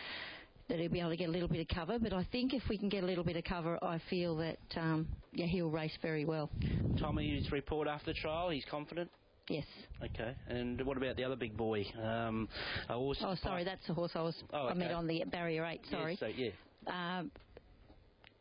that he'll be able to get a little bit of cover, but I think if we can get a little bit of cover, I feel that um, yeah, he'll race very well. Tommy, his report after the trial, he's confident? Yes. Okay. And what about the other big boy? Um, oh, sorry, that's the horse I was. Oh, okay. I meant on the barrier eight. Sorry. Yes, so, yeah. Um,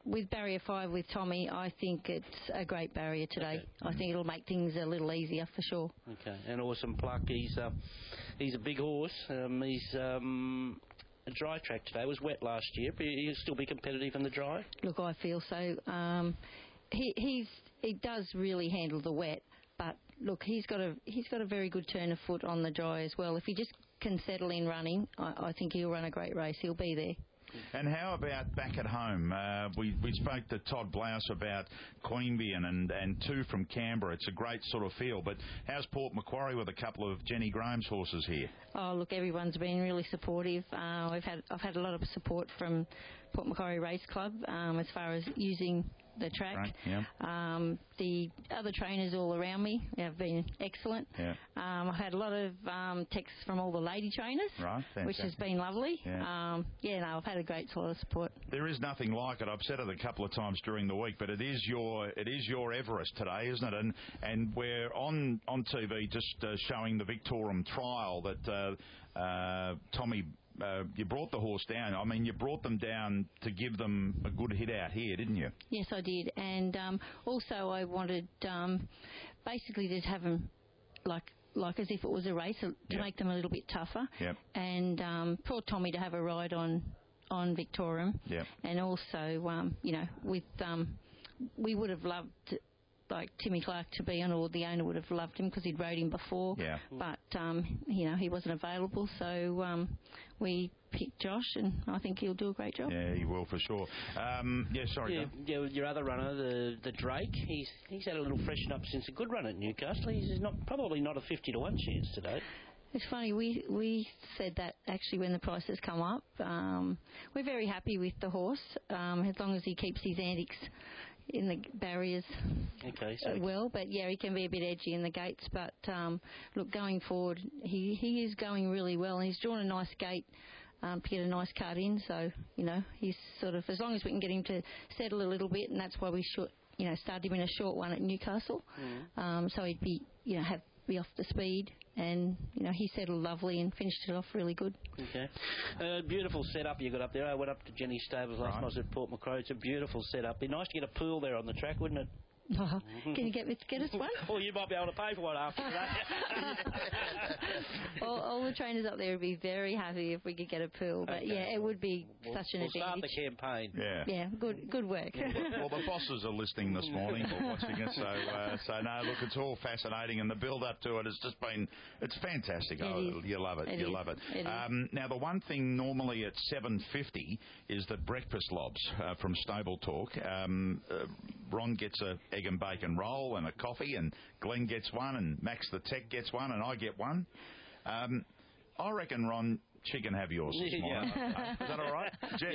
with barrier five with Tommy, I think it's a great barrier today. Okay. I think it'll make things a little easier for sure. Okay, and Awesome Pluck, he's uh, he's a big horse. Um, he's um, a dry track today. It was wet last year, but he'll still be competitive in the dry. Look, I feel so. Um, he he's he does really handle the wet, but look, he's got a he's got a very good turn of foot on the dry as well. If he just can settle in running, I, I think he'll run a great race. He'll be there. And how about back at home? Uh, we, we spoke to Todd Blouse about Queanbeyan and, and two from Canberra. It's a great sort of feel. But how's Port Macquarie with a couple of Jenny Graham's horses here? Oh, look, everyone's been really supportive. Uh, we've had I've had a lot of support from Port Macquarie Race Club um, as far as using the track. Right, yeah. Um, the other trainers all around me have been excellent. Yeah. Um, I've had a lot of um, texts from all the lady trainers, Right, which has been lovely. Yeah. Um, yeah, no, I've had a great sort of support. There is nothing like it. I've said it a couple of times during the week, but it is your it is your Everest today, isn't it? And and we're on on T V just uh, showing the Victorum trial that uh, uh, Tommy. Uh, you brought the horse down. I mean, you brought them down to give them a good hit out here, didn't you? Yes, I did. And um, also I wanted um, basically to have them like like as if it was a race, to Yep. make them a little bit tougher. Yep. And um, for Tommy to have a ride on on Victorum. Yep. And also, um, you know, with um, we would have loved like Timmy Clark to be on, or the owner would have loved him because he'd rode him before. Yeah. But um, you know, he wasn't available, so um, we picked Josh, and I think he'll do a great job. Yeah, he will for sure. Um, yeah, sorry. Yeah, Don. yeah, your other runner, the the Drake, he's he's had a little freshen up since a good run at Newcastle. He's not probably not a fifty to one chance today. It's funny, we we said that actually when the prices come up. Um, we're very happy with the horse, um, as long as he keeps his antics in the barriers Okay, so uh, well. But yeah, he can be a bit edgy in the gates. But um, look, going forward, he, he is going really well, and he's drawn a nice gate um, to get a nice cut in. So, you know, he's sort of, as long as we can get him to settle a little bit, and that's why we should, you know, started him in a short one at Newcastle. Mm. Um, so he'd be, you know, have be off the speed, and you know he settled lovely and finished it off really good. Okay, uh, beautiful setup you got up there. I went up to Jenny Stables last night. I was at Port Macquarie. It's a beautiful setup. Be nice to get a pool there on the track, wouldn't it? Can you get me get us one? Well, you might be able to pay for one after that. all, all the trainers up there would be very happy if we could get a pool. But Okay. yeah, it would be we'll, such an we'll advantage. start the campaign. Yeah. Yeah, good good work. Well, the bosses are listening this morning or watching it, so uh, so no, look, it's all fascinating, and the build up to it has just been, it's fantastic. It oh, is. You love it, It you is. love it. It is. Um, now, the one thing normally at seven fifty is that breakfast lobs uh, from Stable Talk. Um, uh, Ron gets a egg and bacon roll and a coffee, and Glenn gets one, and Max the Tech gets one, and I get one. Um, I reckon, Ron, she can have yours this morning. Yeah. Is that all right? Jenny?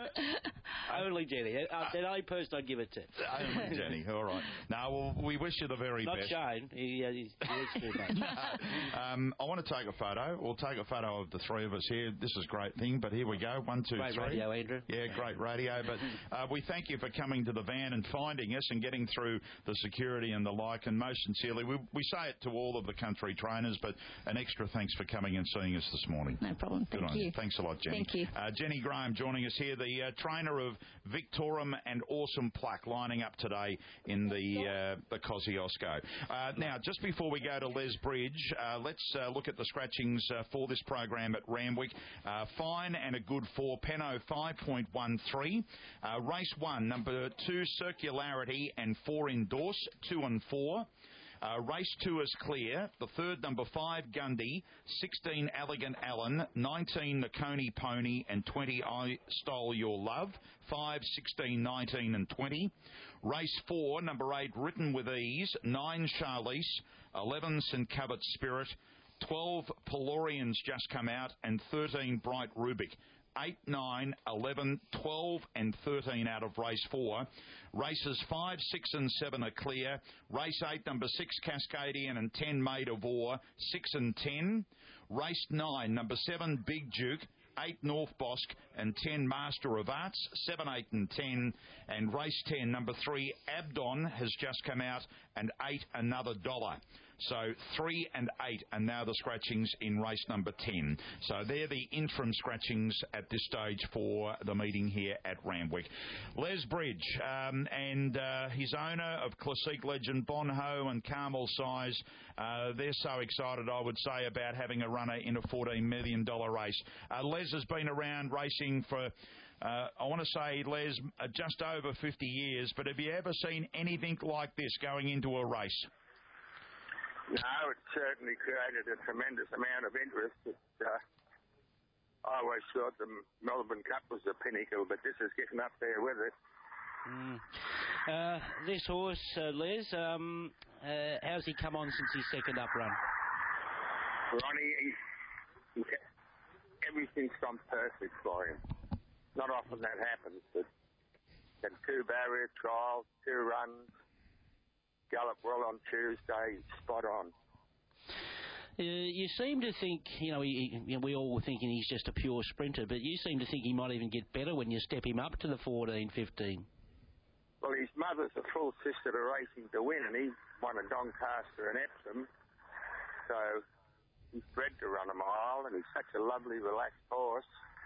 Only Jenny. Uh, the only person I'd give it to. Only Jenny. All right. Now, well, we wish you the very Not best. Shane. He, uh, he's, he eats too much. um, I want to take a photo. We'll take a photo of the three of us here. This is a great thing, but here we go. One, two, Great three. radio, Andrew. Yeah, great radio. But uh, we thank you for coming to the van and finding us and getting through the security and the like. And most sincerely, we, we say it to all of the country trainers, but an extra thanks for coming and seeing us this morning. No problem. Good Thank on you. Thanks a lot, Jenny. Thank you. Uh, Jenny Graham joining us here, the uh, trainer of Victorum and Awesome Pluck, lining up today in the uh, the Kosciuszko. Uh, now, just before we go to Les Bridge, uh, let's uh, look at the scratchings uh, for this program at Randwick. Uh, fine and a good four, Penno five point one three. Uh, race one, number two, Circularity, and four, Endorse, two and four. Uh, race two is clear. The third, number five, Gundy, sixteen, Elegant Allen, nineteen, the Coney Pony, and twenty, I Stole Your Love, five, sixteen, nineteen, and twenty. Race four, number eight, Written With Ease, nine, Charlize, eleven, Saint Cabot Spirit, twelve, Pelorian's just come out, and thirteen, Bright Rubik. eight, nine, eleven, twelve and thirteen out of race four. Races five, six and seven are clear. Race eight, number six, Cascadian, and ten, Maid of War, six and ten. Race nine, number seven, Big Duke, eight, North Bosk, and ten, Master of Arts, seven, eight and ten. And race ten, number three, Abdon, has just come out, and eight, Another Dollar. So three and eight are now the scratchings in race number ten. So they're the interim scratchings at this stage for the meeting here at Randwick. Les Bridge um, and uh, his owner of Classique Legend, Bon Ho and Carmel Size, uh, they're so excited, I would say, about having a runner in a fourteen million dollars race. Uh, Les has been around racing for, uh, I want to say, Les, uh, just over fifty years, but have you ever seen anything like this going into a race? No, it certainly created a tremendous amount of interest. It, uh, I always thought the Melbourne Cup was the pinnacle, but this is getting up there with it. Mm. Uh, this horse, uh, Les, um, uh, how's he come on since his second up run? Ronnie, he, he, everything's gone perfect for him. Not often that happens, but had two barrier trials, two runs, galloped well on Tuesday, spot on. Uh, you seem to think, you know, he, he, we all were thinking he's just a pure sprinter, but you seem to think he might even get better when you step him up to the fourteen, fifteen. Well, his mother's a full sister to Racing to Win, and he won a Doncaster and Epsom, so he's bred to run a mile, and he's such a lovely, relaxed horse.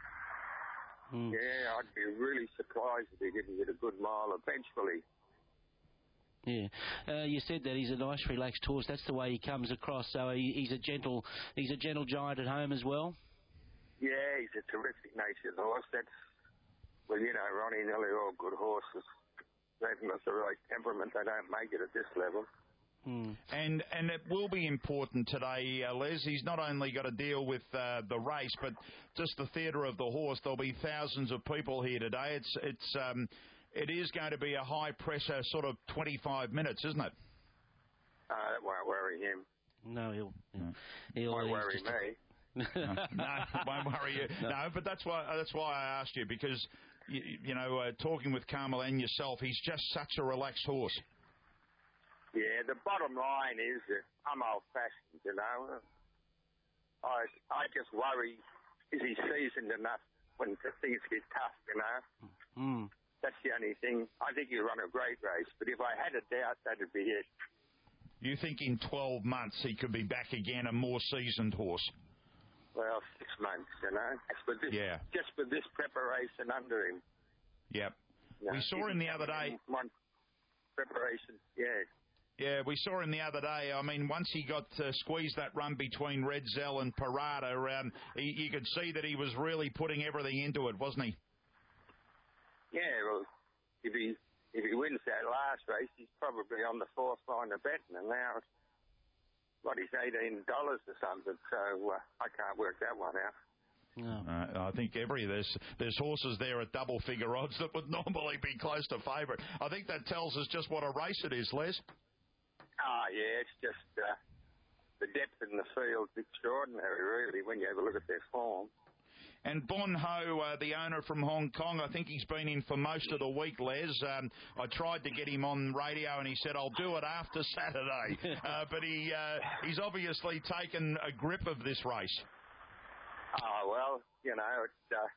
Mm. Yeah, I'd be really surprised if he didn't get a good mile eventually. Yeah, uh, you said that he's a nice, relaxed horse. That's the way he comes across. So he, he's a gentle, he's a gentle giant at home as well. Yeah, he's a terrific natured horse. That's, well, you know, Ronnie, nearly all good horses. Even with the right temperament, they don't make it at this level. Hmm. And and it will be important today, uh, Les. He's not only got to deal with uh, the race, but just the theatre of the horse. There'll be thousands of people here today. It's it's. Um, It is going to be a high-pressure sort of twenty-five minutes, isn't it? Uh, that won't worry him. No, he'll... No. he'll won't worry me. no, no, it won't worry you. No. no, but that's why that's why I asked you, because, you, you know, uh, talking with Carmel and yourself, he's just such a relaxed horse. Yeah, the bottom line is that I'm old-fashioned, you know. I, I just worry, is he seasoned enough when things get tough, you know? Mm. That's the only thing. I think he'll run a great race, but if I had a doubt, that'd be it. You think in twelve months he could be back again, a more seasoned horse? Well, six months, you know. Just for this, yeah. Just for this preparation under him. Yep. You know, we saw him the other day. One preparation, yeah. Yeah, we saw him the other day. I mean, once he got uh, squeezed that run between Red Zell and Parada, um, he, you could see that he was really putting everything into it, wasn't he? Yeah, well, if he if he wins that last race, he's probably on the fourth line of betting, and now, what, he's eighteen dollars or something, so uh, I can't work that one out. No. Uh, I think every there's there's horses there at double figure odds that would normally be close to favourite. I think that tells us just what a race it is, Les. Ah, yeah, it's just uh, the depth in the field's extraordinary, really, when you have a look at their form. And Bon Ho, uh, the owner from Hong Kong, I think he's been in for most of the week, Les. Um, I tried to get him on radio and he said, I'll do it after Saturday. uh, but he uh, he's obviously taken a grip of this race. Oh, well, you know, it's, uh,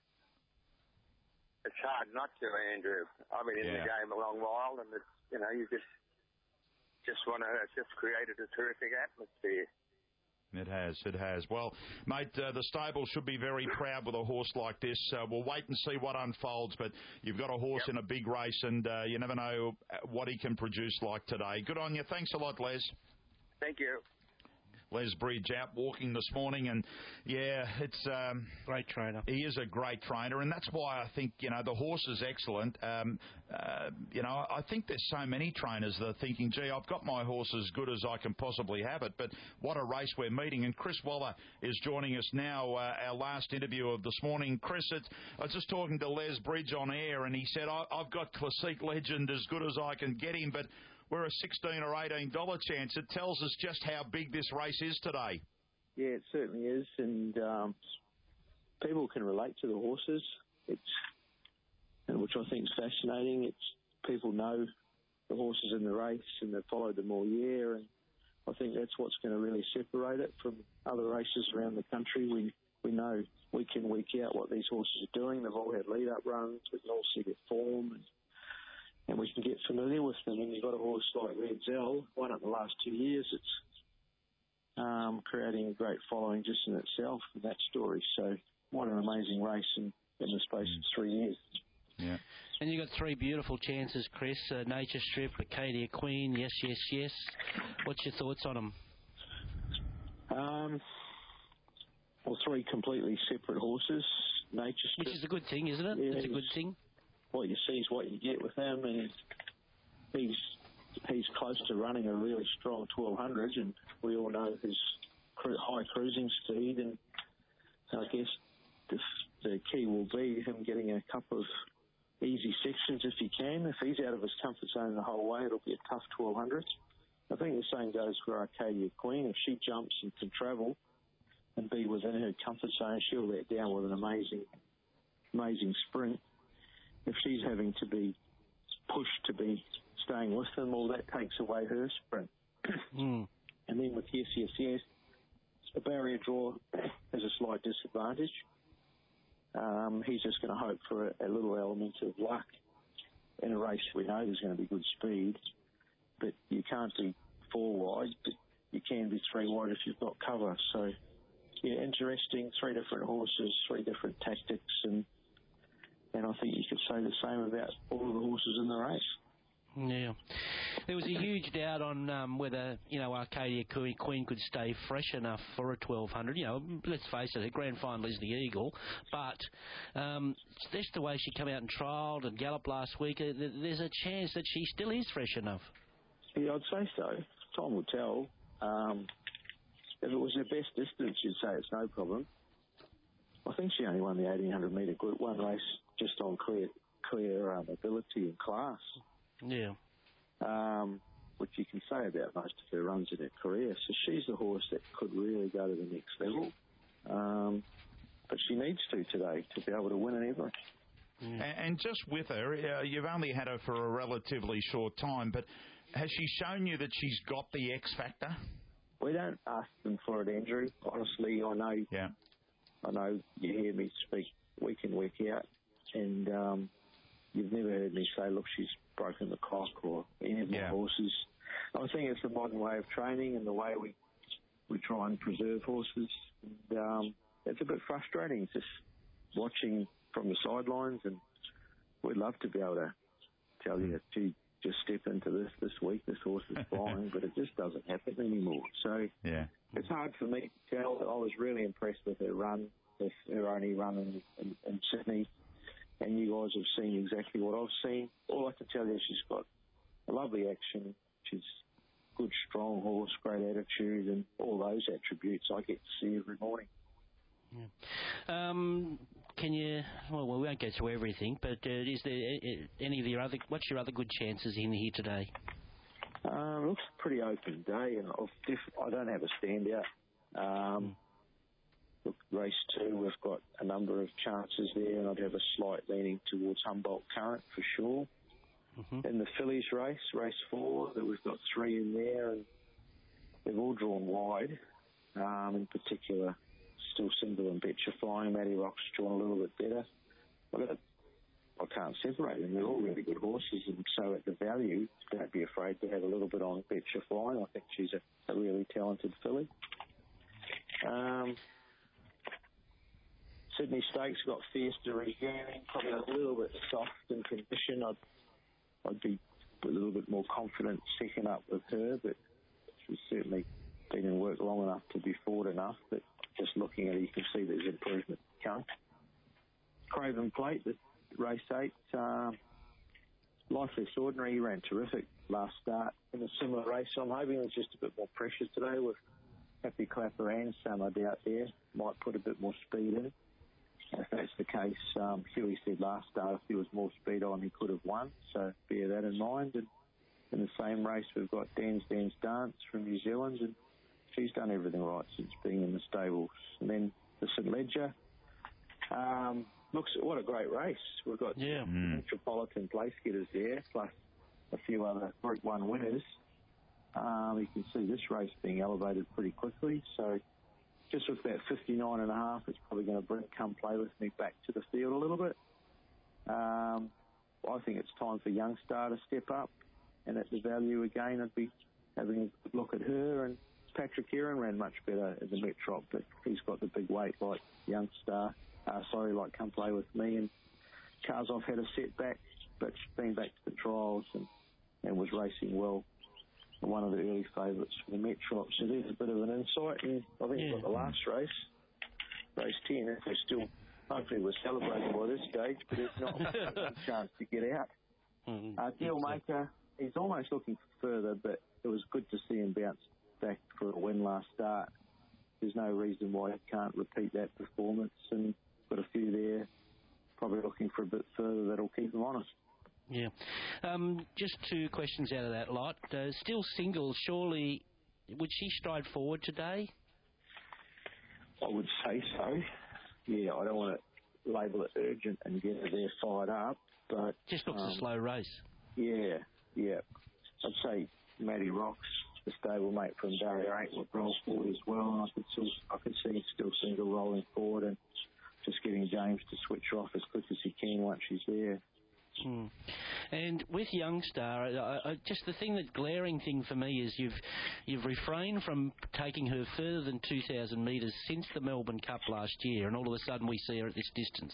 it's hard not to, Andrew. I've been in yeah. the game a long while, and, it's, you know, you just just want to, it's just created a terrific atmosphere. It has, it has. Well, mate, uh, the stable should be very proud with a horse like this. Uh, we'll wait and see what unfolds, but you've got a horse yep. in a big race, and uh, you never know what he can produce like today. Good on you. Thanks a lot, Les. Thank you. Les Bridge out walking this morning, and yeah, it's um, great trainer. He is a great trainer, and that's why I think, you know, the horse is excellent. Um, uh, you know, I think there's so many trainers that are thinking, gee, I've got my horse as good as I can possibly have it, but what a race we're meeting. And Chris Waller is joining us now, uh, our last interview of this morning. Chris, it's, I was just talking to Les Bridge on air, and he said, I, I've got Classique Legend as good as I can get him, but we're a sixteen or eighteen dollar chance. It tells us just how big this race is today. Yeah, it certainly is, and um, people can relate to the horses. It's, and which I think is fascinating. It's people know the horses in the race and they've followed them all year, and I think that's what's going to really separate it from other races around the country. We we know week in, week out what these horses are doing. They've all had lead-up runs. We can all see their form, and and we can get familiar with them. And you've got a horse like Red Zell, won it the last two years. It's um, creating a great following just in itself in that story. So what an amazing race in, in the space of three years. Yeah. And you got three beautiful chances, Chris. Uh, Nature Strip, Acadia Queen, yes, yes, yes. What's your thoughts on them? Um, well, three completely separate horses. Nature Strip, which is a good thing, isn't it? Yeah, it's a good thing. What you see is what you get with him, and he's he's close to running a really strong twelve hundred, and we all know his cru- high cruising speed, and I guess the, the key will be him getting a couple of easy sections if he can. If he's out of his comfort zone the whole way, it'll be a tough twelve hundred. I think the same goes for Arcadia Queen. If she jumps and can travel and be within her comfort zone, she'll let down with an amazing, amazing sprint. If she's having to be pushed to be staying with them, well, that takes away her sprint. mm. And then with Yes, Yes, Yes, the barrier draw has a slight disadvantage. Um, he's just going to hope for a, a little element of luck in a race. We know there's going to be good speed, but you can't be four wide, but you can be three wide if you've got cover. So, yeah, interesting. Three different horses, three different tactics, and and I think you could say the same about all of the horses in the race. Yeah. There was a huge doubt on um, whether, you know, Arcadia Queen could stay fresh enough for a twelve hundred. You know, let's face it, the grand final is the Eagle, but um, that's the way she came out and trialled and galloped last week. There's a chance that she still is fresh enough. Yeah, I'd say so. Time will tell. Um, if it was her best distance, you'd say it's no problem. I think she only won the eighteen hundred metre Group one race just on clear, clear um, ability and class. Yeah. Um, which you can say about most of her runs in her career. So she's a horse that could really go to the next level. Um, but she needs to today to be able to win an Everest. Mm. And just with her, uh, you've only had her for a relatively short time, but has she shown you that she's got the X factor? We don't ask them for it, Andrew. Honestly, I know. Yeah. I know you hear me speak week in, week out, and um, you've never heard me say, look, she's broken the clock or any of my yeah. horses. I think it's the modern way of training and the way we we try and preserve horses. And, um, it's a bit frustrating just watching from the sidelines, and we'd love to be able to tell you to just step into this this week, this horse is flying, but it just doesn't happen anymore. So yeah. it's hard for me to tell. I was really impressed with her run, with her only run in, in, in Sydney. And you guys have seen exactly what I've seen. All I can tell you is she's got a lovely action. She's a good, strong horse, great attitude, and all those attributes I get to see every morning. Yeah. Um, can you? Well, we won't go through everything, but uh, is there any of your other? What's your other good chances in here today? Um, it looks a pretty open day, and I've diff- I don't have a standout. Um, mm. Look, race two, we've got a number of chances there, and I'd have a slight leaning towards Humboldt Current for sure. Mm-hmm. In the fillies race, race four, that we've got three in there, and they've all drawn wide. Um, in particular, Still Single and Betcha Flying. Matty Rock's drawn a little bit better. But I can't separate them. They're all really good horses, and so at the value, don't be afraid to have a little bit on Betcha Flying. I think she's a, a really talented filly. Um... Sydney Stakes got Fiesta Reunion, probably a little bit soft in condition. I'd, I'd be a little bit more confident second up with her, but she's certainly been in work long enough to be forward enough. But just looking at it, you can see there's improvement coming. Craven Plate, the race eight, um, Life Less Ordinary, he ran terrific last start in a similar race. So I'm hoping there's just a bit more pressure today with Happy Clapper and Summer out there. Might put a bit more speed in. If that's the case, um, Huey said last start if there was more speed on, he could have won. So bear that in mind. And in the same race, we've got Dan's Dan's Dance from New Zealand, and she's done everything right since being in the stables. And then the St Ledger. Um, looks what a great race. We've got yeah. mm. Metropolitan place getters there, plus a few other Group one winners. Um, you can see this race being elevated pretty quickly. So just with that fifty-nine and a half, it's probably going to bring Come Play With Me back to the field a little bit. Um, I think it's time for Youngstar to step up, and at the value again, I'd be having a look at her. And Patrick Aaron ran much better at the Metrop, but he's got the big weight like Youngstar. Uh, sorry, like Come Play With Me. And Karsov had a setback, but been back to the trials and, and was racing well. One of the early favourites for the Metrop. So there's a bit of an insight. And I think yeah. we've got the last race, race ten. If we're still, hopefully we're celebrating by this stage, but if not, a chance to get out. Mm, uh, Dealmaker, he's almost looking further, but it was good to see him bounce back for a win last start. There's no reason why he can't repeat that performance, and got a few there, probably looking for a bit further that'll keep him honest. Yeah. Um, just two questions out of that lot. Uh, still single, surely, would she stride forward today? I would say so. Yeah, I don't want to label it urgent and get her there fired up, but... Just looks um, a slow race. Yeah, yeah. I'd say Matty Rocks, the stablemate from Barrier eight, would roll forward as well, and I could, still, I could see him still single rolling forward and just getting James to switch her off as quick as he can once she's there. Hmm. And with Youngstar, uh, uh, just the thing, that glaring thing for me is you've you've refrained from taking her further than two thousand metres since the Melbourne Cup last year, and all of a sudden we see her at this distance.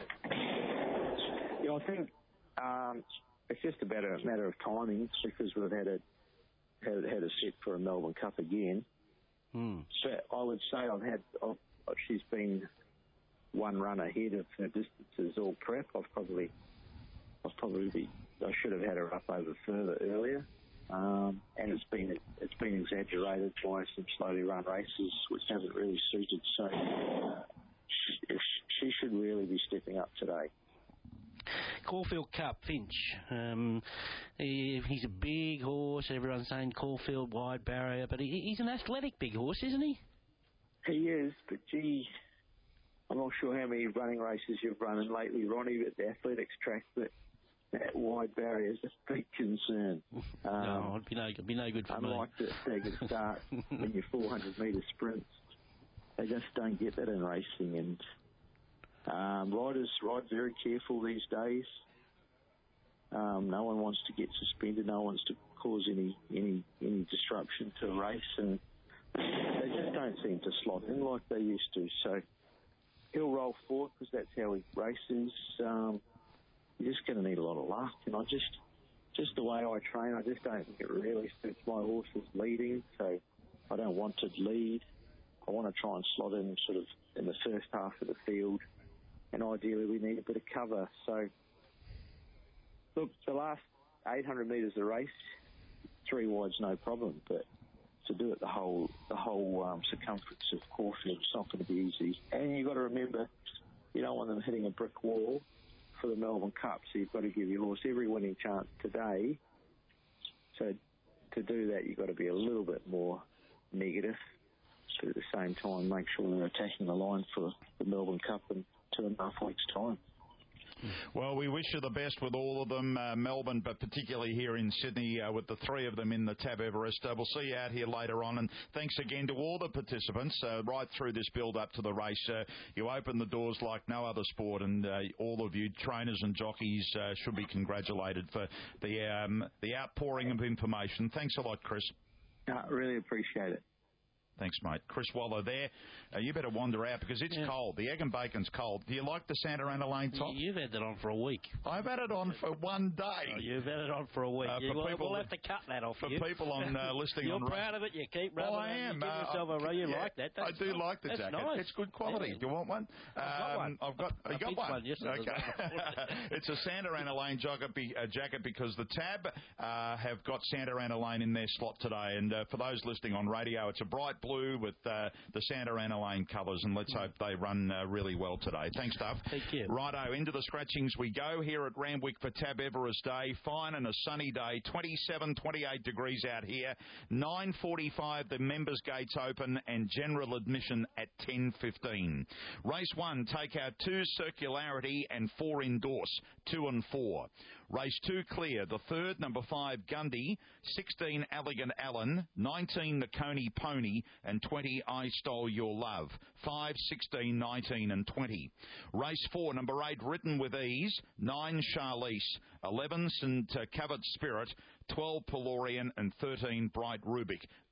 Yeah, I think um, it's just a matter, matter of timing, because we've had a had, had a set for a Melbourne Cup again. Hmm. But I would say I've had I've, she's been one run ahead of her distances all prep. I've probably I've probably be, I should have had her up over further earlier, um, and it's been it's been exaggerated by some slowly run races which haven't really suited. So uh, she, she should really be stepping up today. Caulfield Cup, Finch. Um, he, he's a big horse. Everyone's saying Caulfield wide barrier, but he, he's an athletic big horse, isn't he? He is, but gee, I'm not sure how many running races you've run in lately, Ronnie, but the athletics track, but that wide barrier is a big concern. Um, no, it'd be no, it'd be no good for unlike me. the staggered start in your four hundred metre sprints, they just don't get that in racing, and um, riders ride very careful these days. Um, no one wants to get suspended. No one wants to cause any any any disruption to a race, and they just don't seem to slot in like they used to. So he'll roll forward because that's how he races. Um, you're just going to need a lot of luck, and I just, just the way I train, I just don't think it really suits my horses leading. So I don't want to lead. I want to try and slot in sort of in the first half of the field, and ideally we need a bit of cover. So look, the last eight hundred metres of the race, three wide's no problem, but to do it the whole the whole um, circumference of Caulfield, it's not going to be easy. And you've got to remember, you don't want them hitting a brick wall for the Melbourne Cup, so you've got to give your horse every winning chance today. So to do that, you've got to be a little bit more negative, but at the same time make sure they're attacking the line for the Melbourne Cup in two and a half weeks' time. Well, we wish you the best with all of them, uh, Melbourne, but particularly here in Sydney uh, with the three of them in the Tab Everest. Uh, we'll see you out here later on, and thanks again to all the participants uh, right through this build-up to the race. Uh, you opened the doors like no other sport, and uh, all of you trainers and jockeys uh, should be congratulated for the um, the outpouring of information. Thanks a lot, Chris. I really appreciate it. Thanks, mate. Chris Waller there. Uh, you better wander out because it's yeah. cold. The egg and bacon's cold. Do you like the Santa Ana Lane top? You've had that on for a week. I've had it on for one day. Oh, you've had it on for a week. Uh, for we'll, people, we'll have to cut that off For you. people on uh, listening You're on... You're proud of it. You keep rubbing well, I it. am. You give uh, yourself a You yeah, like that. That's I do nice. like the That's jacket. Nice. It's good quality. Yeah. Do you want one? I've got um, one. I've got... I You got one? one yes, okay. It's a Santa Ana Lane jacket, be, uh, jacket because the Tab uh, have got Santa Ana Lane in their slot today. And uh, for those listening on radio, it's a bright blue with uh, the Santa Ana Lane colours, and let's hope they run uh, really well today. Thanks, Duff. Thank you. Righto, into the scratchings we go here at Randwick for Tab Everest Day. Fine and a sunny day, twenty-seven, twenty-eight degrees out here. nine forty-five, the members' gates open, and general admission at ten fifteen. Race one, take out two Circularity and four Endorse, two and four. Race two, Clear. The third, number five, Gundy. sixteen, Elegant Allen. nineteen, the Coney Pony. And twenty, I Stole Your Love. five, sixteen, nineteen and twenty. Race four, number eight, Written With Ease. nine, Charlize. eleven, Saint Covered Spirit. twelve, Pelorian. And thirteen, Bright Rubik.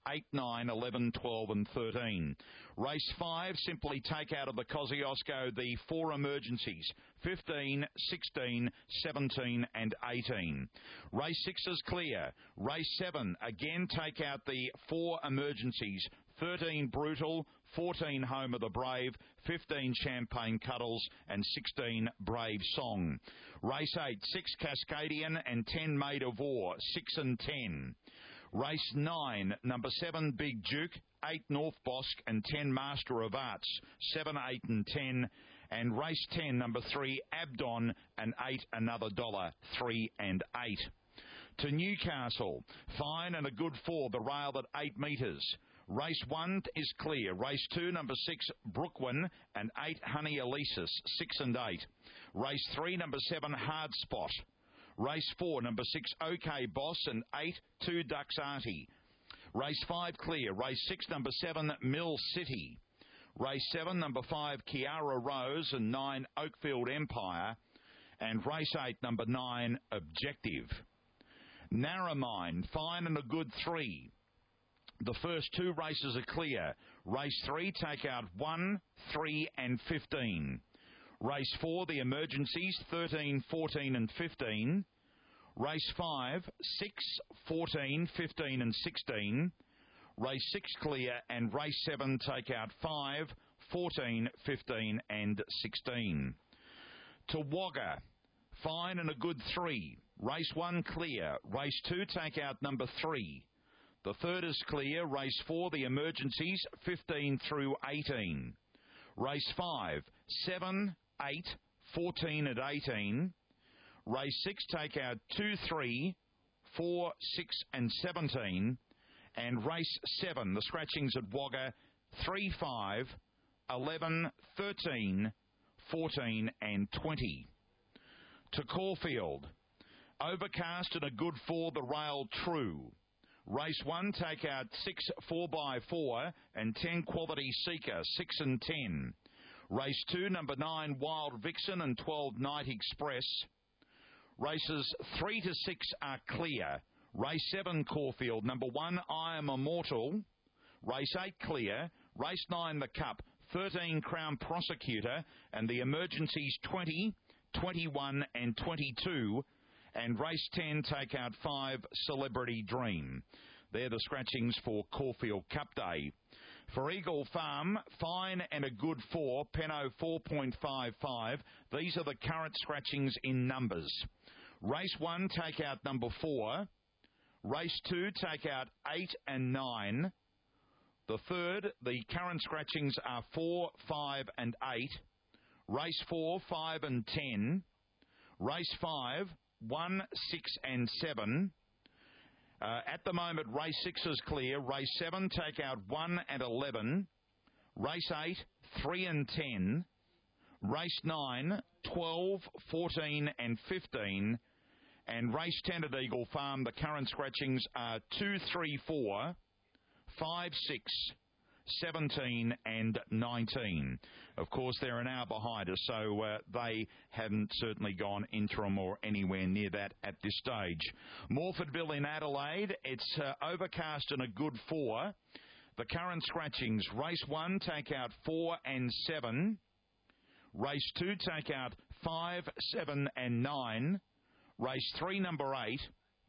eight, nine, eleven, twelve and thirteen. Race five, simply take out of the Kosciuszko the four emergencies, fifteen, sixteen, seventeen and eighteen. Race six is clear. Race seven, again take out the four emergencies, thirteen Brutal, fourteen Home of the Brave, fifteen Champagne Cuddles and sixteen Brave Song. Race eight, six Cascadian and ten Maid of War, six and ten. Race nine, number seven Big Duke, eight North Bosque and ten Master of Arts, seven, eight and ten. And race ten, number three Abdon and eight Another Dollar, three and eight. To Newcastle, fine and a good four, the rail at eight metres. Race one is clear. Race two, number six, Brooklyn, and eight, Honey Alesis, six and eight. Race three, number seven, Hard Spot. Race four, number six, OK Boss, and eight, two, Duxati. Race five, clear. Race six, number seven, Mill City. Race seven, number five, Kiara Rose, and nine, Oakfield Empire. And race eight, number nine, Objective. Narromine, fine and a good three. The first two races are clear. Race three, take out one, three and fifteen. Race four, the emergencies, thirteen, fourteen and fifteen. Race five, six, fourteen, fifteen and sixteen. Race six clear, and race seven take out five, fourteen, fifteen and sixteen. To Wagga, fine and a good three. Race one clear. Race two take out number three. The third is clear. Race four, the emergencies, fifteen through eighteen. Race five, seven, eight, fourteen and eighteen. Race six, take out two, three, four, six and seventeen. And race seven, the scratchings at Wagga, three, five, eleven, thirteen, fourteen and twenty. To Caulfield, overcast and a good four, the rail true. Race one, take out six, four by four, and ten Quality Seeker, six and ten. Race two, number nine, Wild Vixen, and twelve, Night Express. Races three to six are clear. Race seven, Caulfield, number one, I Am Immortal. Race eight, clear. Race nine, The Cup, thirteen, Crown Prosecutor, and the emergencies twenty, twenty-one and twenty-two. And race ten, take out five, Celebrity Dream. They're the scratchings for Caulfield Cup Day. For Eagle Farm, fine and a good four, Penno four point five five. These are the current scratchings in numbers. Race one, take out number four. Race two, take out eight and nine. The third, the current scratchings are four, five and eight. Race four, five and ten. Race five, one, six and seven. Uh, at the moment, race six is clear. Race seven, take out one and eleven. Race eight, three and ten. Race nine, twelve, fourteen and fifteen. And race ten at Eagle Farm, the current scratchings are two, three, four, five, six, seventeen and nineteen. Of course, they're an hour behind us, so uh, they haven't certainly gone interim or anywhere near that at this stage. Morfordville in Adelaide, it's uh, overcast and a good four. The current scratchings, race one, take out four and seven. Race two, take out five, seven and nine. Race three, number eight.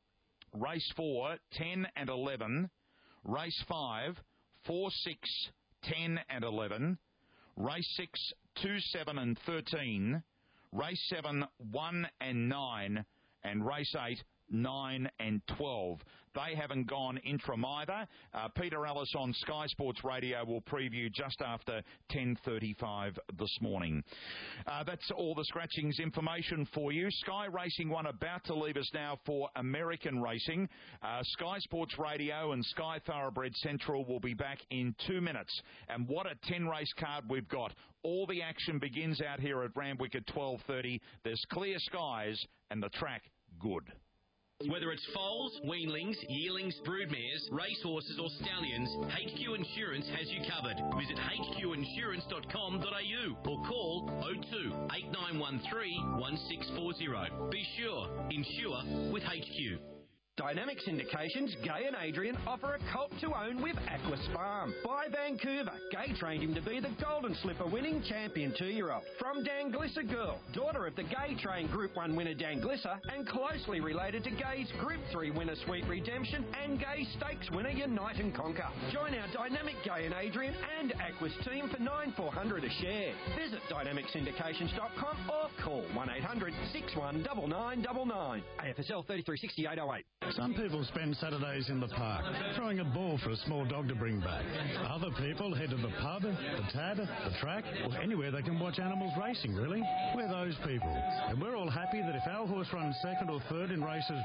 Race four, ten and eleven. Race five, four, six, ten and eleven. Race six, two, seven and thirteen. Race seven, one and nine. And race eight, nine and twelve. They haven't gone interim either. Uh, Peter Ellis on Sky Sports Radio will preview just after ten thirty-five this morning. Uh, that's all the scratchings information for you. Sky Racing One about to leave us now for American racing. Uh, Sky Sports Radio and Sky Thoroughbred Central will be back in two minutes. And what a ten-race card we've got. All the action begins out here at Randwick at twelve thirty. There's clear skies and the track good. Whether it's foals, weanlings, yearlings, broodmares, racehorses or stallions, H Q Insurance has you covered. Visit h q insurance dot com dot a u or call oh two, eight nine one three, one six four zero. Be sure, insure with H Q. Dynamic Syndications, Gay and Adrian offer a colt to own with Aquis Farm. By Vancouver, Gay trained him to be the Golden Slipper winning champion two-year-old. From Danglissa Girl, daughter of the Gay trained Group one winner Danglissa and closely related to Gay's Group three winner Sweet Redemption and Gay Stakes winner Unite and Conquer. Join our dynamic Gay and Adrian and Aquis team for nine four hundred a share. Visit dynamic syndications dot com or call one eight hundred six one nine nine nine nine. A F S L thirty-three sixty-eight oh eight. Some people spend Saturdays in the park, throwing a ball for a small dog to bring back. Other people head to the pub, the Tad, the track, or anywhere they can watch animals racing, really. We're those people. And we're all happy that if our horse runs second or third in races